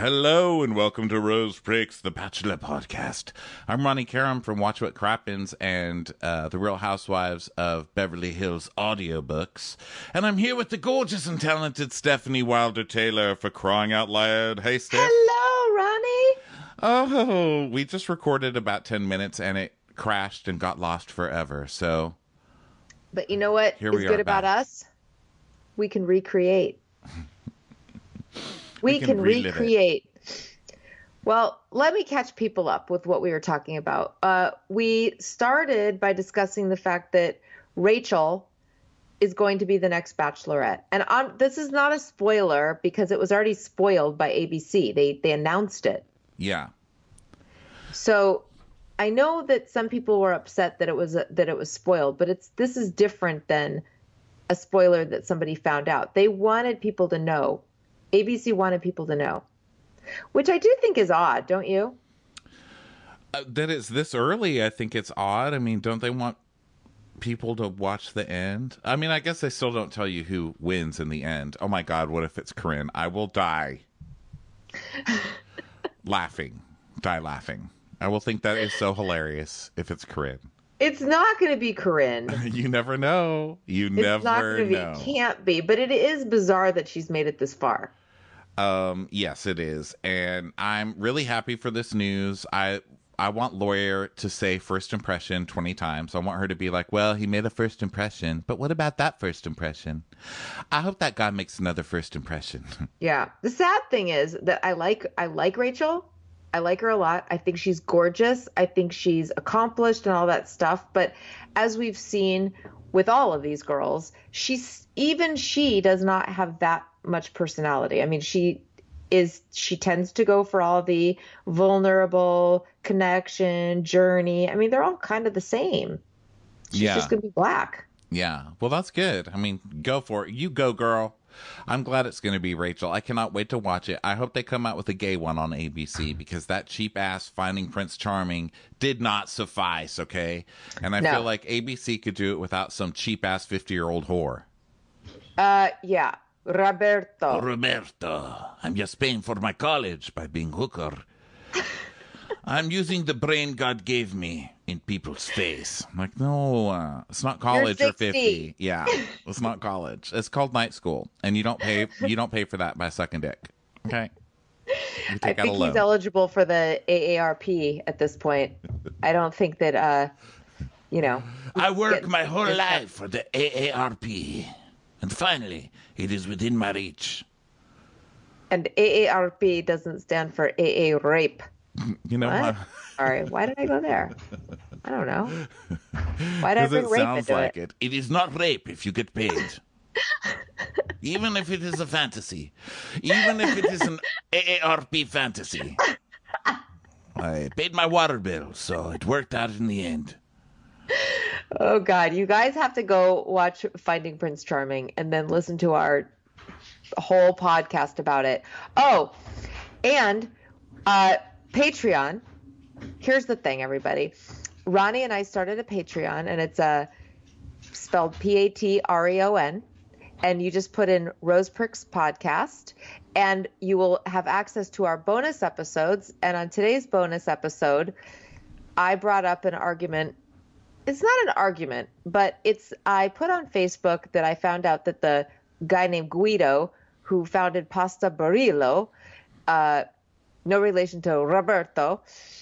Hello and welcome to Rose Breaks, the Bachelor podcast. I'm Ronnie Karam from Watch What Crappens and the Real Housewives of Beverly Hills audiobooks. And I'm here with the gorgeous and talented Stephanie Wilder-Taylor for crying out loud. Hey, Steph. Hello, Ronnie. Oh, we just recorded about 10 minutes and it crashed and got lost forever. So, but you know what is good about us? We can recreate. We can recreate. Well, let me catch people up with what we were talking about. We started by discussing the fact that Rachel is going to be the next Bachelorette. And this is not a spoiler because it was already spoiled by ABC. They announced it. Yeah. So I know that some people were upset that it was spoiled, but this is different than a spoiler that somebody found out. They wanted people to know. ABC wanted people to know, which I do think is odd, don't you? That it's this early, I think it's odd. I mean, don't they want people to watch the end? I mean, I guess they still don't tell you who wins in the end. Oh my God, what if it's Corinne? I will die laughing. Die laughing. I will think that is so hilarious if it's Corinne. It's not going to be Corinne. You never know. You never know. It can't be, but it is bizarre that she's made it this far. Yes, it is. And I'm really happy for this news. I want Lawyer to say first impression 20 times. I want her to be like, well, he made a first impression, but what about that first impression? I hope that guy makes another first impression. Yeah. The sad thing is that I like Rachel. I like her a lot. I think she's gorgeous. I think she's accomplished and all that stuff. But as we've seen with all of these girls, she does not have that much personality. I mean, she tends to go for all the vulnerable connection, journey. I mean, they're all kind of the same. She's just going to be black. Yeah. Well, that's good. I mean, go for it. You go, girl. I'm glad it's going to be Rachel. I cannot wait to watch it. I hope they come out with a gay one on ABC because that cheap ass Finding Prince Charming did not suffice, okay? And I feel like ABC could do it without some cheap ass 50-year-old whore. Yeah. Roberto. I'm just paying for my college by being hooker. I'm using the brain God gave me in people's face. I'm like, no, it's not college or 50. Yeah, it's not college. It's called night school, and you don't pay for that by sucking dick. Okay. I think he's eligible for the AARP at this point. I don't think that I work my whole life for the AARP, and finally, it is within my reach. And AARP doesn't stand for AA rape. You know what? Sorry, why did I go there? I don't know. Why did I bring rape sounds into like it? It is not rape if you get paid. Even if it is a fantasy. Even if it is an AARP fantasy. I paid my water bill, so it worked out in the end. Oh, God. You guys have to go watch Finding Prince Charming and then listen to our whole podcast about it. Oh, and Patreon. Here's the thing, everybody. Ronnie and I started a Patreon, and it's spelled Patreon, and you just put in Rose Perks Podcast, and you will have access to our bonus episodes. And on today's bonus episode, I brought up an argument. It's not an argument, but I put on Facebook that I found out that the guy named Guido, who founded Pasta Barillo, no relation to Roberto,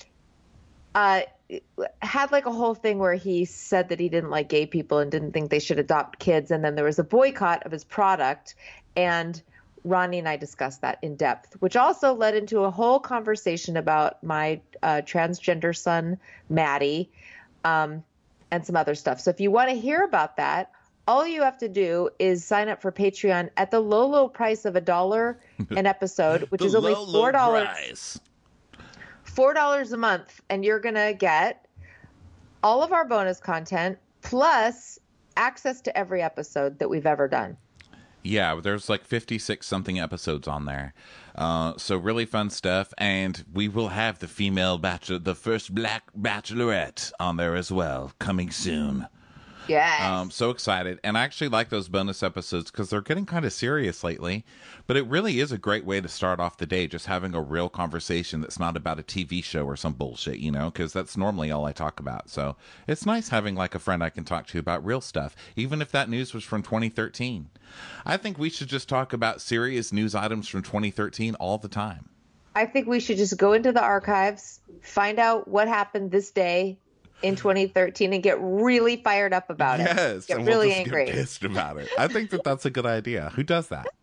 had like a whole thing where he said that he didn't like gay people and didn't think they should adopt kids. And then there was a boycott of his product. And Ronnie and I discussed that in depth, which also led into a whole conversation about my transgender son, Maddie, and some other stuff. So if you want to hear about that, all you have to do is sign up for Patreon at the low, low price of $1 an episode, which is only $4. $4 a month, and you're going to get all of our bonus content plus access to every episode that we've ever done. Yeah, there's like 56 something episodes on there. So really fun stuff. And we will have the female bachelor, the first black bachelorette on there as well, coming soon. Yes. So excited. And I actually like those bonus episodes because they're getting kind of serious lately. But it really is a great way to start off the day, just having a real conversation that's not about a TV show or some bullshit, because that's normally all I talk about. So it's nice having like a friend I can talk to about real stuff, even if that news was from 2013. I think we should just talk about serious news items from 2013 all the time. I think we should just go into the archives, find out what happened this day in 2013, and get really fired up about it. Yes, get and really we'll just angry. get pissed about it. I think that's a good idea. Who does that?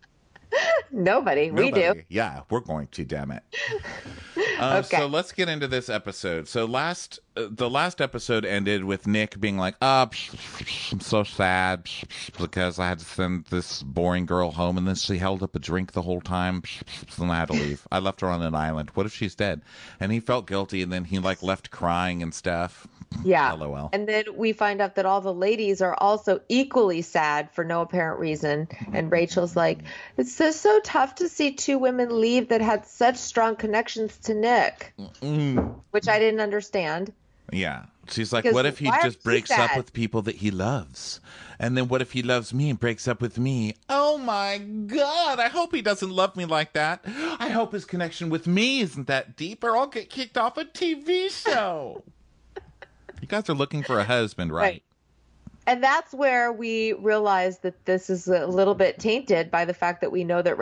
Nobody. We do. Yeah, we're going to, damn it. Okay. So let's get into this episode. So the last episode ended with Nick being like, I'm so sad because I had to send this boring girl home, and then she held up a drink the whole time, and I had to leave. I left her on an island. What if she's dead? And he felt guilty, and then he like left crying and stuff. Yeah. LOL. And then we find out that all the ladies are also equally sad for no apparent reason. And Rachel's like, it's just so tough to see two women leave that had such strong connections to Nick, which I didn't understand. Yeah. She's like, Because what if he why are just you breaks up sad? with people that he loves? And then what if he loves me and breaks up with me? Oh my God. I hope he doesn't love me like that. I hope his connection with me isn't that deep, or I'll get kicked off a TV show. You guys are looking for a husband, right? And that's where we realize that this is a little bit tainted by the fact that we know that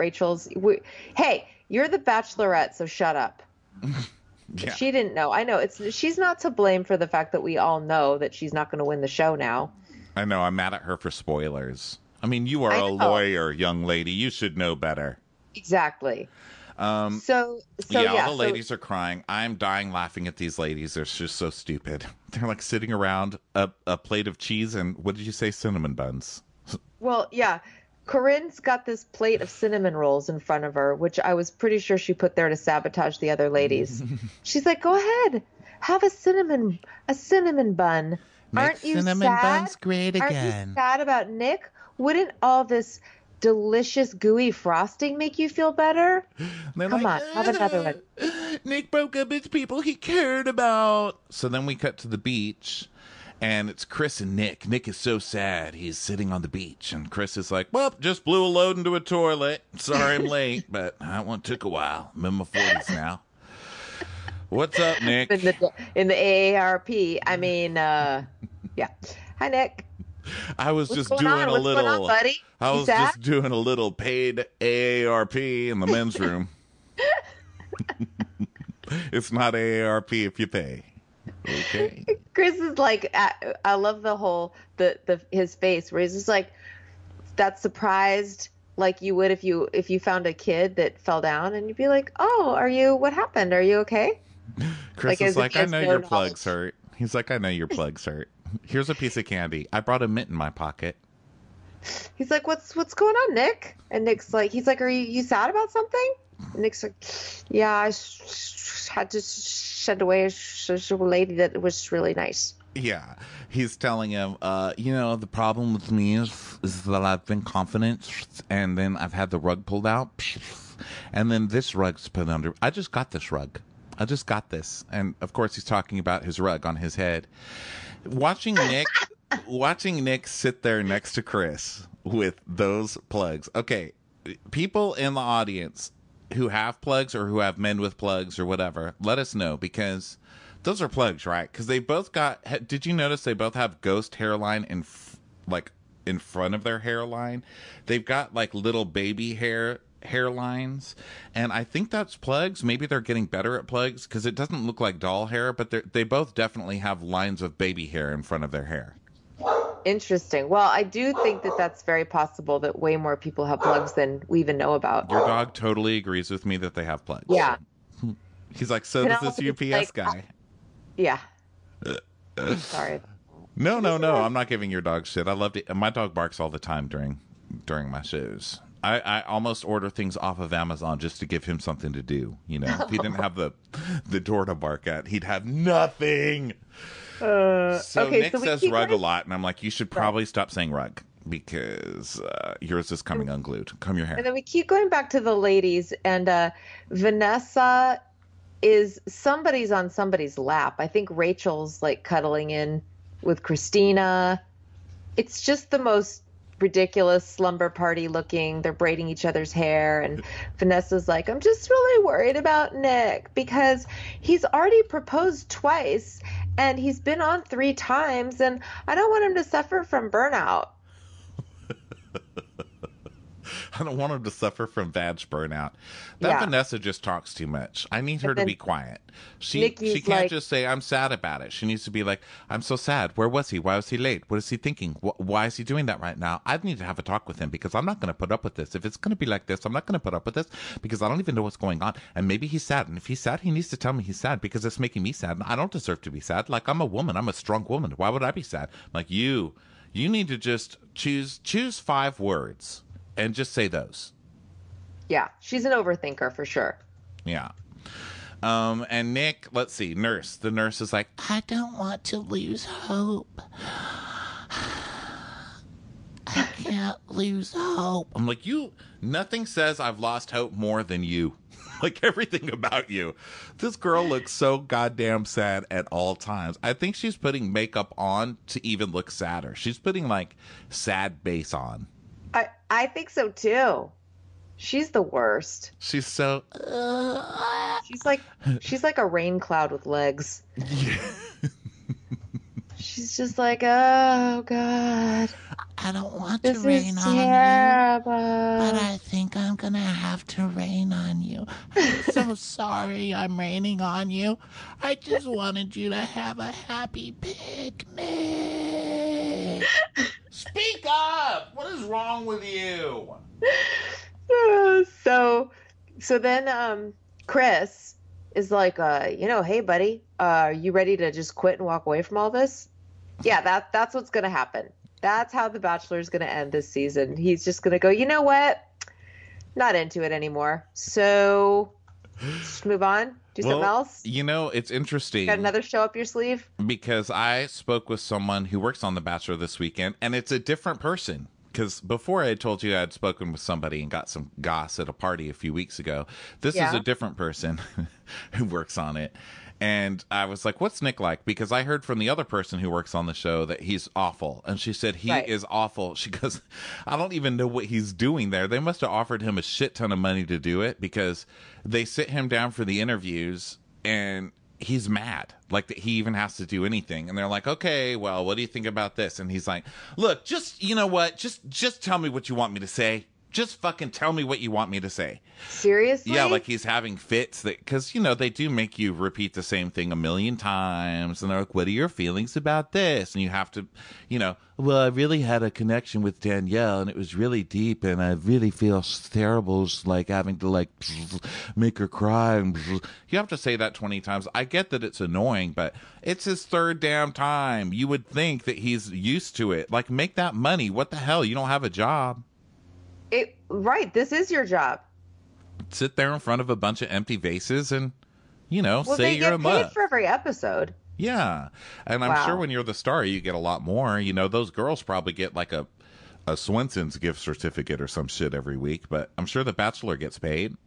hey, you're the Bachelorette, so shut up. Yeah. She didn't know. I know she's not to blame for the fact that we all know that she's not going to win the show now. I know. I'm mad at her for spoilers. I mean, you are a lawyer, young lady. You should know better. Exactly. All the ladies are crying. I'm dying laughing at these ladies. They're just so stupid. They're like sitting around a plate of cheese and, what did you say, cinnamon buns? Well, yeah. Corinne's got this plate of cinnamon rolls in front of her, which I was pretty sure she put there to sabotage the other ladies. She's like, go ahead, have a cinnamon bun. Aren't you cinnamon sad? buns great again. Aren't you sad about Nick? Wouldn't all this delicious gooey frosting make you feel better? Come on, have another one. Nick broke up with people he cared about. So then we cut to the beach, and it's Chris and Nick. Nick is so sad. He's sitting on the beach, and Chris is like, well, just blew a load into a toilet. Sorry I'm late, but that one took a while. I'm in my 40s now. What's up, Nick? In the AARP. I mean, yeah. Hi, Nick. I was What's just going doing on? a What's little. going on, buddy? I You was sad? just doing a little paid AARP in the men's room. It's not AARP if you pay. Okay. Chris is like, I love the whole his face where he's just like that surprised, like you would if you found a kid that fell down, and you'd be like, oh, what happened? Are you okay? Chris Like, as is if like, he I has know no your plugs knowledge. hurt. He's like, I know your plugs hurt. Here's a piece of candy. I brought a mint in my pocket. He's like, what's going on, Nick? And Nick's like, he's like, are you sad about something? And Nick's like, yeah, I had to send away a lady that was really nice. Yeah, he's telling him, the problem with me is that I've been confident, and then I've had the rug pulled out, and then this rug's put under. I just got this rug. I just got this. And of course he's talking about his rug on his head. Watching Nick sit there next to Chris with those plugs. Okay, people in the audience who have plugs or who have men with plugs or whatever, let us know, because those are plugs, right? Because they both got, did you notice they both have ghost hairline in front of their hairline? They've got like little baby hairlines, and I think that's plugs. Maybe they're getting better at plugs because it doesn't look like doll hair, but they both definitely have lines of baby hair in front of their hair. Interesting. Well, I do think that that's very possible that way more people have plugs than we even know about. Your dog totally agrees with me that they have plugs. Yeah. He's like, so does this UPS like, guy. Yeah. Sorry. No, I'm not giving your dog shit. I loved it. My dog barks all the time during my shows. I almost order things off of Amazon just to give him something to do. If he didn't have the door to bark at, he'd have nothing. Nick says rug a lot, and I'm like, you should probably stop saying rug because yours is coming unglued. Comb your hair. And then we keep going back to the ladies, and Vanessa is somebody's on somebody's lap. I think Rachel's like cuddling in with Christina, it's just the most ridiculous slumber party looking. They're braiding each other's hair, and Vanessa's like, I'm just really worried about Nick because he's already proposed twice and he's been on 3 times, and I don't want him to suffer from burnout. I don't want him to suffer from vag burnout. That Vanessa just talks too much. I need her to be quiet. She can't just say, I'm sad about it. She needs to be like, I'm so sad. Where was he? Why was he late? What is he thinking? Why is he doing that right now? I need to have a talk with him because I'm not going to put up with this. If it's going to be like this, I'm not going to put up with this because I don't even know what's going on. And maybe he's sad. And if he's sad, he needs to tell me he's sad because it's making me sad. And I don't deserve to be sad. Like, I'm a woman. I'm a strong woman. Why would I be sad? Like, you need to just choose 5 words. And just say those. Yeah, she's an overthinker for sure. Yeah. And Nick, let's see, nurse. The nurse is like, I don't want to lose hope. I can't lose hope. I'm like, nothing says I've lost hope more than you. Like, everything about you. This girl looks so goddamn sad at all times. I think she's putting makeup on to even look sadder. She's putting, like, sad base on. I think so too. She's the worst. She's so. She's like a rain cloud with legs. Yeah. She's just like, oh God. I don't want to rain on you, but I think I'm gonna have to rain on you. I'm so sorry I'm raining on you. I just wanted you to have a happy picnic. Speak up! What is wrong with you? So then Chris is like, hey buddy, are you ready to just quit and walk away from all this? Yeah, that's what's gonna happen. That's how The Bachelor is gonna end this season. He's just gonna go, you know what? Not into it anymore. So just move on. Do something else. You know, it's interesting. Got another show up your sleeve? Because I spoke with someone who works on The Bachelor this weekend, and it's a different person. Because before I had told you I had spoken with somebody and got some goss at a party a few weeks ago. This is a different person who works on it. And I was like, what's Nick like? Because I heard from the other person who works on the show that he's awful. And she said he is awful. She goes, I don't even know what he's doing there. They must have offered him a shit ton of money to do it because they sit him down for the interviews and he's mad. Like that he even has to do anything. And they're like, okay, well, what do you think about this? And he's like, look, just, you know what? Just tell me what you want me to say. Just fucking tell me what you want me to say. Seriously? Yeah, like he's having fits that, because, you know, they do make you repeat the same thing 1,000,000 times. And they're like, what are your feelings about this? And you have to, you know, well, I really had a connection with Danielle and it was really deep. And I really feel terrible, just like having to like make her cry. And you have to say that 20 times. I get that it's annoying, but it's his 3rd damn time. You would think that he's used to it. Like, make that money. What the hell? You don't have a job. Right. This is your job. Sit there in front of a bunch of empty vases and, you know, say you're a mutt. They get paid for every episode. Yeah. And I'm sure when you're the star, you get a lot more. You know, those girls probably get like a Swenson's gift certificate or some shit every week. But I'm sure the Bachelor gets paid.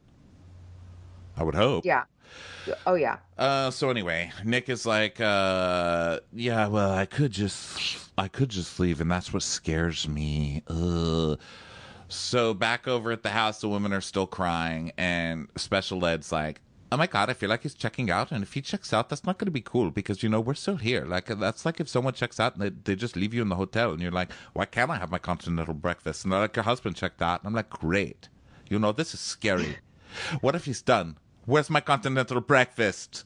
I would hope. Yeah. Oh, yeah. So anyway, Nick is like, yeah, well, I could just leave. And that's what scares me. So back over at the house, the women are still crying, and Special Ed's like, oh my God, I feel like he's checking out, and if he checks out, that's not going to be cool, because, you know, we're still here. Like, that's like if someone checks out, and they just leave you in the hotel, and you're like, why can't I have my continental breakfast? And they're like, your husband checked out, and I'm like, great. You know, this is scary. What if he's done? Where's my continental breakfast?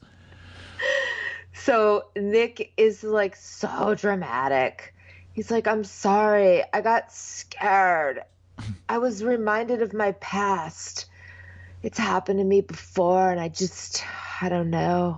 So Nick is, like, so dramatic. He's like, I'm sorry, I got scared. I was reminded of my past. It's happened to me before, and I don't know.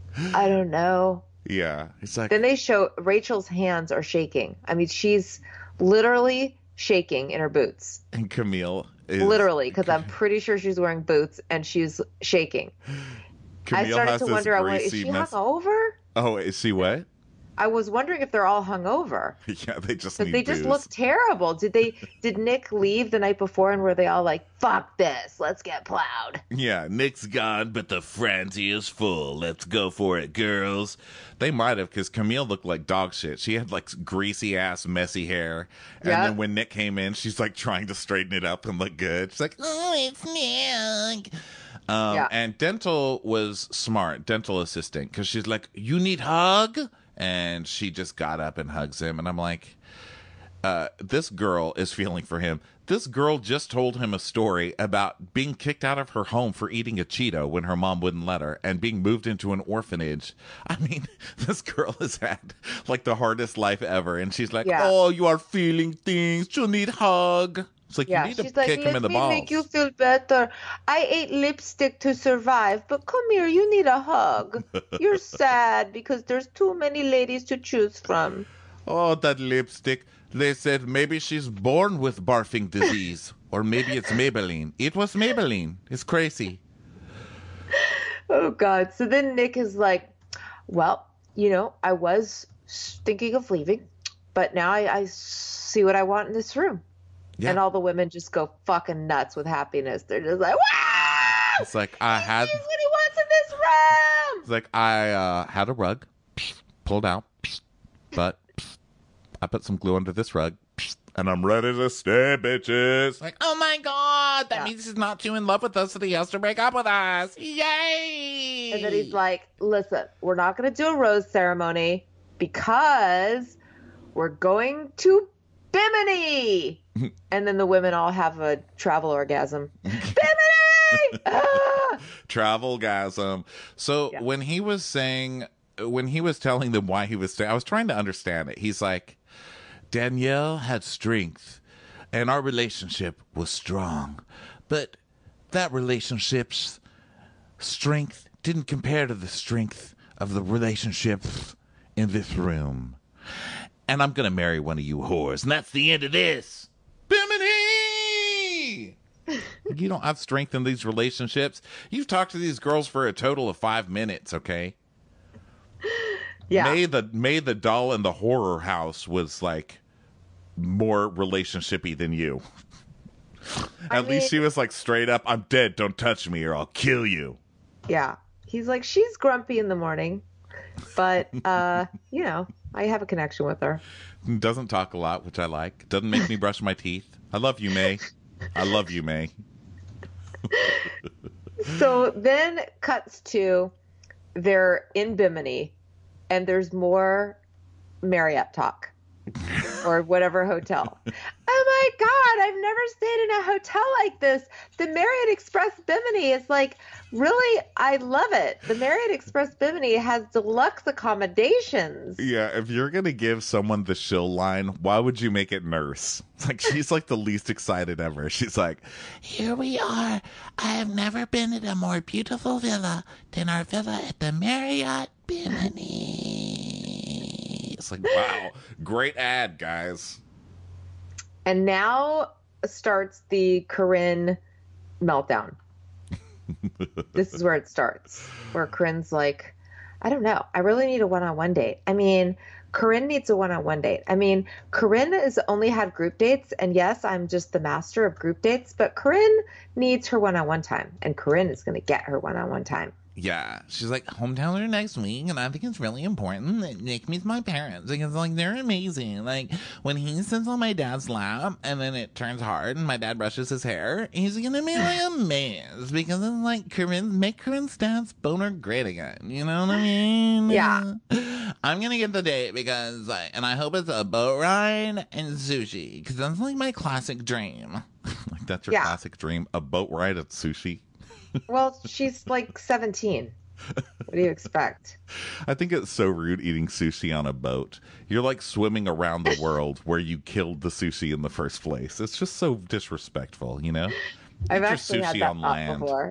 Yeah. It's like, then they show Rachel's hands are shaking. I mean, she's literally shaking in her boots. And Camille is... Literally, because I'm pretty sure she's wearing boots, and she's shaking. Camille I started to wonder, is she hungover? Oh, is she what? I was wondering if they're all hungover. Yeah, they just Because need they just booze. look terrible. Did Nick leave the night before and were they all like, fuck this, let's get plowed? Yeah, Nick's gone, but the frenzy is full. Let's go for it, girls. They might have, because Camille looked like dog shit. She had like greasy ass, messy hair. And Yeah. then when Nick came in, she's like trying to straighten it up and look good. She's like, Oh, it's Nick. Yeah. And Dental was smart, dental assistant, because she's like, you need hug? And she just got up and hugs him. And I'm like, this girl is feeling for him. This girl just told him a story about being kicked out of her home for eating a Cheeto when her mom wouldn't let her and being moved into an orphanage. I mean, this girl has had like the hardest life ever. And she's like, Yeah. oh, you are feeling things. You need hug. It's like, Yeah, you need to she's like, kick him in the let me balls. make you feel better. I ate lipstick to survive, but come here, you need a hug. You're sad because there's too many ladies to choose from. Oh, that lipstick. They said maybe she's born with barfing disease. Or maybe it's Maybelline. It was Maybelline. It's crazy. Oh, God. So then Nick is like, well, I was thinking of leaving, but now I see what I want in this room. Yeah. And all the women just go fucking nuts with happiness. They're just like, wow! It's like He's what he wants in this room! It's like I had a rug, pulled out, but I put some glue under this rug, and I'm ready to stay, bitches. Like, oh my God, that Yeah. means he's not too in love with us that he has to break up with us. Yay! And then he's like, listen, we're not going to do a rose ceremony because we're going to Bimini. And then the women all have a travel orgasm. Bimini! Ah! Travelgasm. So Yeah. when he was telling them why he was staying, I was trying to understand it. He's like, Danielle had strength, and our relationship was strong, but that relationship's strength didn't compare to the strength of the relationships in this room. And I'm gonna marry one of you whores, and that's the end of this. Bimini! You don't have strength in these relationships. You've talked to these girls for a total of 5 minutes, okay? Yeah. May the doll in the horror house was like more relationshipy than you. At least she was like straight up, I'm dead, don't touch me or I'll kill you. Yeah. He's like, she's grumpy in the morning, but, I have a connection with her. Doesn't talk a lot, which I like. Doesn't make me brush my teeth. I love you, May. I love you, May. So then cuts to they're in Bimini and there's more Marriott talk or whatever hotel. Oh my God, I've never stayed in a hotel like this. The Marriott Express Bimini is like, really, I love it. The Marriott Express Bimini has deluxe accommodations. Yeah, if you're going to give someone the shill line, why would you make it nurse? Like, she's like the least excited ever. She's like, Here we are. I have never been in a more beautiful villa than our villa at the Marriott Bimini. it's like, wow, great ad, guys. And now starts the Corinne meltdown. This is where it starts, where Corinne's like, I don't know. I really need a one-on-one date. I mean, Corinne needs a one-on-one date. I mean, Corinne has only had group dates, and yes, I'm just the master of group dates, but Corinne needs her one-on-one time, and Corinne is going to get her one-on-one time. Yeah, She's like, hometowns are next week, and I think it's really important that Nick meets my parents because, like, they're amazing. Like, when he sits on my dad's lap and then it turns hard and my dad brushes his hair, he's gonna be like amazed because it's like make Corinne's dad's boner great again. You know what I mean? Yeah. I'm gonna get the date because, like, and I hope it's a boat ride and sushi because that's like my classic dream. like that's your Yeah. classic dream, a boat ride at sushi. Well, she's like 17. What do you expect? I think it's so rude eating sushi on a boat. You're like swimming around the world where you killed the sushi in the first place. It's just so disrespectful, you know? I've Eat your actually had sushi that on thought land. before.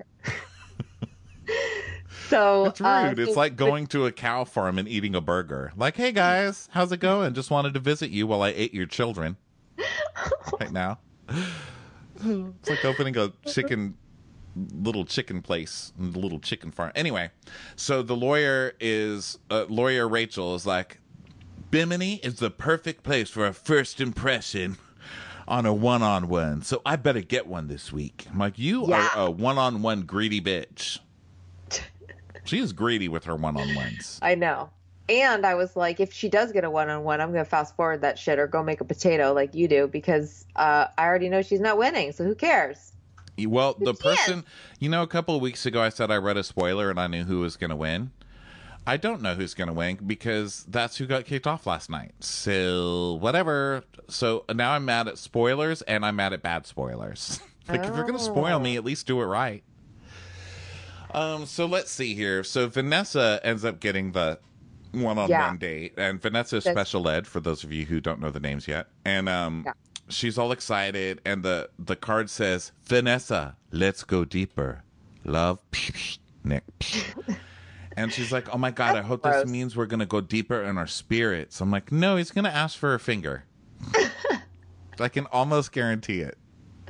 So It's rude. so- It's like going to a cow farm and eating a burger. Like, hey guys, how's it going? Just wanted to visit you while I ate your children. Right now. It's like opening a little chicken place, little chicken farm. Anyway, so the lawyer Rachel is like, Bimini is the perfect place for a first impression on a one-on-one. So I better get one this week. I'm like, you are a one-on-one greedy bitch. She is greedy with her one-on-ones. I know. And I was like, if she does get a one-on-one, I'm going to fast forward that shit or go make a potato like you do because I already know she's not winning. So who cares? Well, the person, a couple of weeks ago I said I read a spoiler and I knew who was going to win. I don't know who's going to win because that's who got kicked off last night. So, whatever. So, now I'm mad at spoilers and I'm mad at bad spoilers. Like, if you're going to spoil me, at least do it right. So, let's see here. So, Vanessa ends up getting the one-on-one date. And Vanessa is special ed, for those of you who don't know the names yet. And she's all excited. And the card says, Vanessa, let's go deeper. Love, Nick. And she's like, oh, my God, I hope this means we're going to go deeper in our spirits. I'm like, no, he's going to ask for a finger. I can almost guarantee it.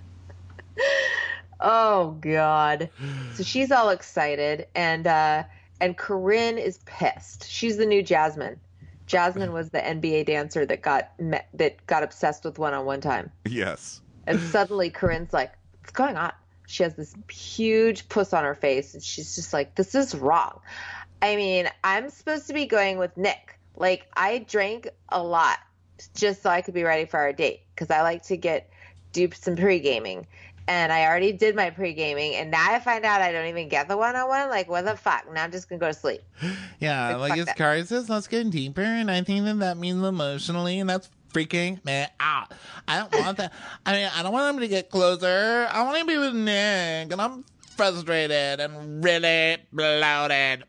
Oh, God. So she's all excited. And Corinne is pissed. She's the new Jasmine. Jasmine was the NBA dancer that got obsessed with one-on-one time. Yes. And suddenly Corinne's like, what's going on? She has this huge puss on her face. And she's just like, this is wrong. I mean, I'm supposed to be going with Nick. Like, I drank a lot just so I could be ready for our date because I like to do some pre-gaming. And I already did my pre-gaming, and now I find out I don't even get the one-on-one. Like, what the fuck? Now I'm just going to go to sleep. Yeah, like his card says, let's get deeper, and I think that means emotionally, and that's freaking me out. I don't want that. I mean, I don't want him to get closer. I want to be with Nick, and I'm frustrated and really bloated.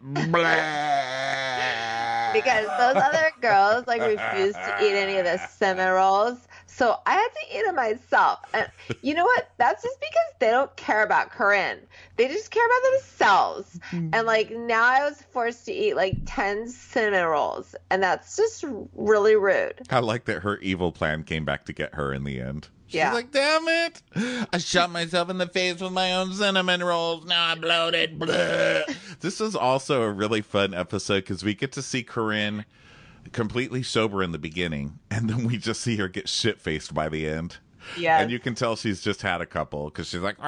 Because those other girls refused to eat any of the cinnamon rolls, so I had to eat them myself. And you know what? That's just because they don't care about Corinne. They just care about themselves. And now I was forced to eat 10 cinnamon rolls, and that's just really rude. I like that her evil plan came back to get her in the end. She's like, damn it. I shot myself in the face with my own cinnamon rolls. Now I'm bloated. Blah. This is also a really fun episode because we get to see Corinne completely sober in the beginning, and then we just see her get shit-faced by the end. Yeah. And you can tell she's just had a couple because she's like,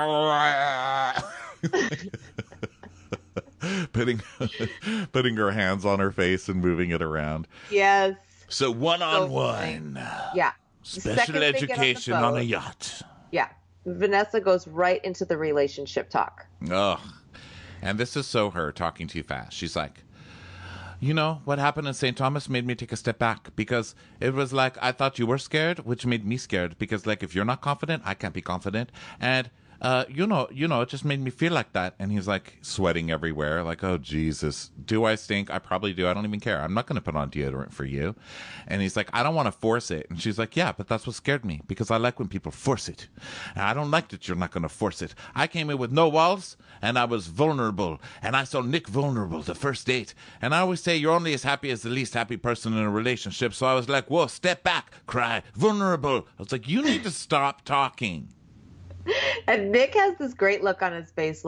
putting her hands on her face and moving it around. Yes. So one-on-one. Yeah. Special education on a yacht. Yeah. Vanessa goes right into the relationship talk. Ugh. And this is so her talking too fast. She's like, what happened in St. Thomas made me take a step back because it was like I thought you were scared, which made me scared because if you're not confident, I can't be confident. And it just made me feel like that. And he's like sweating everywhere. Like, oh, Jesus, do I stink? I probably do. I don't even care. I'm not going to put on deodorant for you. And he's like, I don't want to force it. And she's like, yeah, but that's what scared me because I like when people force it. And I don't like that you're not going to force it. I came in with no walls and I was vulnerable. And I saw Nick vulnerable the first date. And I always say you're only as happy as the least happy person in a relationship. So I was like, whoa, step back, cry, vulnerable. I was like, you need to stop talking. And Nick has this great look on his face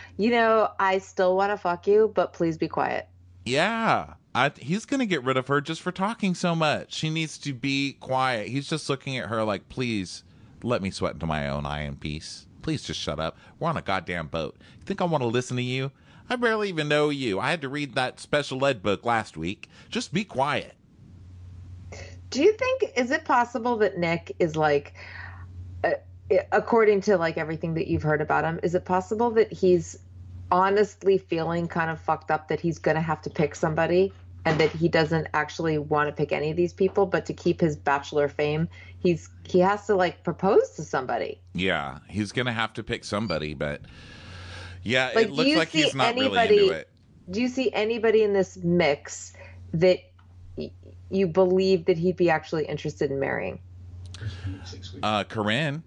I still want to fuck you, but please be quiet. Yeah. He's going to get rid of her just for talking so much. She needs to be quiet. He's just looking at her like, please let me sweat into my own eye in peace. Please just shut up. We're on a goddamn boat. You think I want to listen to you? I barely even know you. I had to read that special ed book last week. Just be quiet. Do you think, is it possible that Nick is according to everything that you've heard about him, is it possible that he's honestly feeling kind of fucked up that he's going to have to pick somebody and that he doesn't actually want to pick any of these people, but to keep his bachelor fame, he has to propose to somebody? Yeah, he's going to have to pick somebody, but yeah, it looks like he's not really into it. Do you see anybody in this mix that you believe that he'd be actually interested in marrying? Corinne.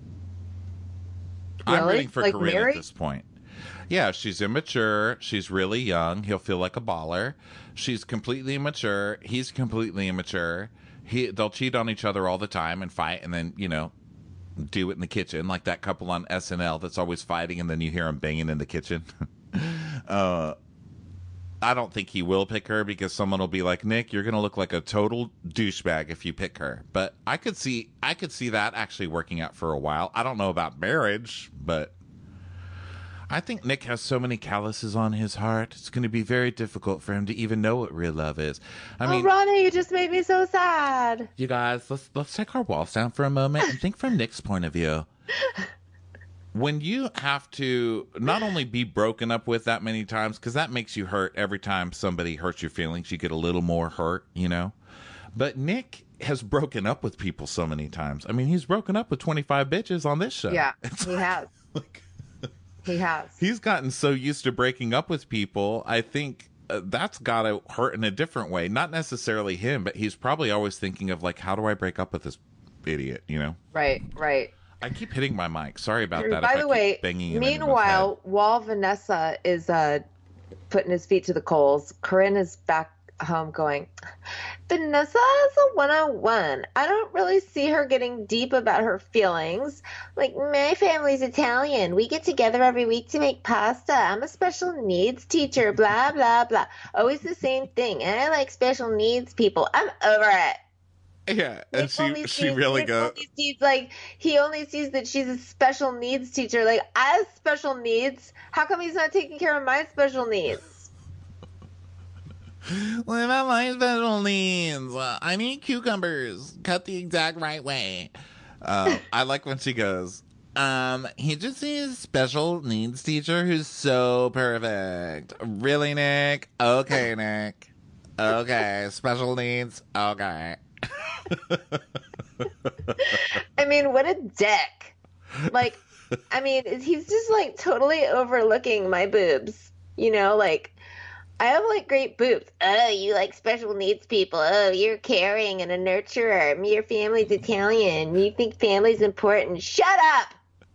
Really? I'm rooting for Corinne Mary? at this point. Yeah, she's immature. She's really young. He'll feel like a baller. She's completely immature. He's completely immature. They'll cheat on each other all the time and fight and then, do it in the kitchen like that couple on SNL that's always fighting and then you hear them banging in the kitchen. I I don't think he will pick her because someone will be like, Nick, you're going to look like a total douchebag if you pick her. But I could see that actually working out for a while. I don't know about marriage, but I think Nick has so many calluses on his heart. It's going to be very difficult for him to even know what real love is. I mean, Ronnie, you just made me so sad. You guys, let's take our walls down for a moment and think from Nick's point of view. When you have to not only be broken up with that many times, because that makes you hurt every time somebody hurts your feelings, you get a little more hurt, you know? But Nick has broken up with people so many times. I mean, he's broken up with 25 bitches on this show. Yeah, he has. He has. He's gotten so used to breaking up with people, I think that's got to hurt in a different way. Not necessarily him, but he's probably always thinking of, like, how do I break up with this idiot, you know? Right. I keep hitting my mic. Sorry about that. By the way, meanwhile, while Vanessa is putting his feet to the coals, Corinne is back home going, Vanessa is a one-on-one. I don't really see her getting deep about her feelings. Like, my family's Italian. We get together every week to make pasta. I'm a special needs teacher, blah, blah, blah. Always the same thing. And I like special needs people. I'm over it. Yeah, and she really goes. He only sees that she's a special needs teacher. Like, I have special needs. How come he's not taking care of my special needs? What about my special needs? I need cucumbers cut the exact right way. I like when she goes, he just sees a special needs teacher who's so perfect. Really, Nick? Okay, Nick. Okay, special needs? Okay. I mean, what a dick. Like, I mean, he's just like totally overlooking my boobs. You know, like, I have like great boobs. Oh, you like special needs people. Oh, you're caring and a nurturer. Your family's Italian. You think family's important. Shut up.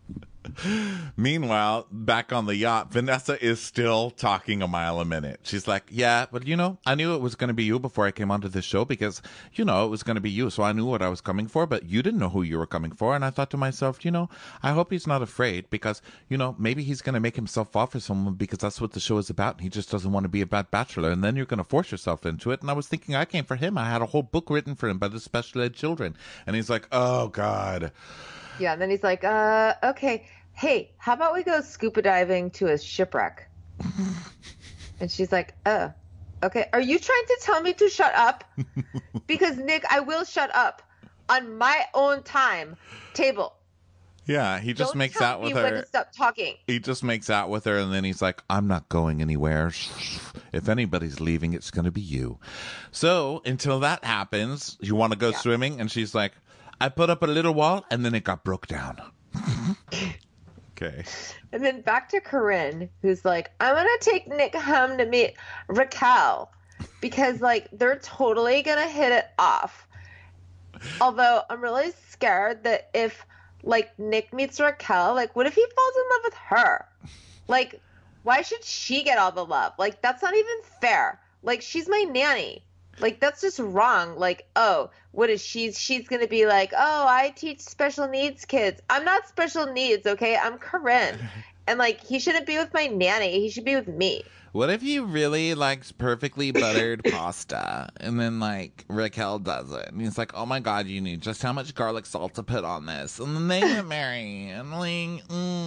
Meanwhile, back on the yacht, Vanessa is still talking a mile a minute. She's like, yeah, but you know, I knew it was going to be you before I came onto this show because, you know, it was going to be you. So I knew what I was coming for, but you didn't know who you were coming for. And I thought to myself, you know, I hope he's not afraid because, you know, maybe he's going to make himself fall for someone because that's what the show is about. And he just doesn't want to be a bad bachelor. And then you're going to force yourself into it. And I was thinking I came for him. I had a whole book written for him by the special ed children. And he's like, oh, God. Yeah. And then he's like, okay. Hey, how about we go scuba diving to a shipwreck? And she's like, oh, okay. Are you trying to tell me to shut up? Because, Nick, I will shut up on my own time table. Yeah, he just makes out with her. When to stop talking. He just makes out with her, and then he's like, I'm not going anywhere. If anybody's leaving, it's going to be you. So until that happens, you want to go swimming? And she's like, I put up a little wall, and then it got broke down. Okay. And then back to Corinne, who's like, I'm going to take Nick home to meet Raquel because, like, they're totally going to hit it off. Although I'm really scared that if, like, Nick meets Raquel, like, what if he falls in love with her? Like, why should she get all the love? Like, that's not even fair. Like, she's my nanny. Like, that's just wrong. Like, oh, what is she's going to be like, oh, I teach special needs kids. I'm not special needs, okay? I'm Corinne. And, like, he shouldn't be with my nanny. He should be with me. What if he really likes perfectly buttered pasta and then, like, Raquel does it? And he's like, oh, my God, you need just how much garlic salt to put on this. And then they get married. And, like,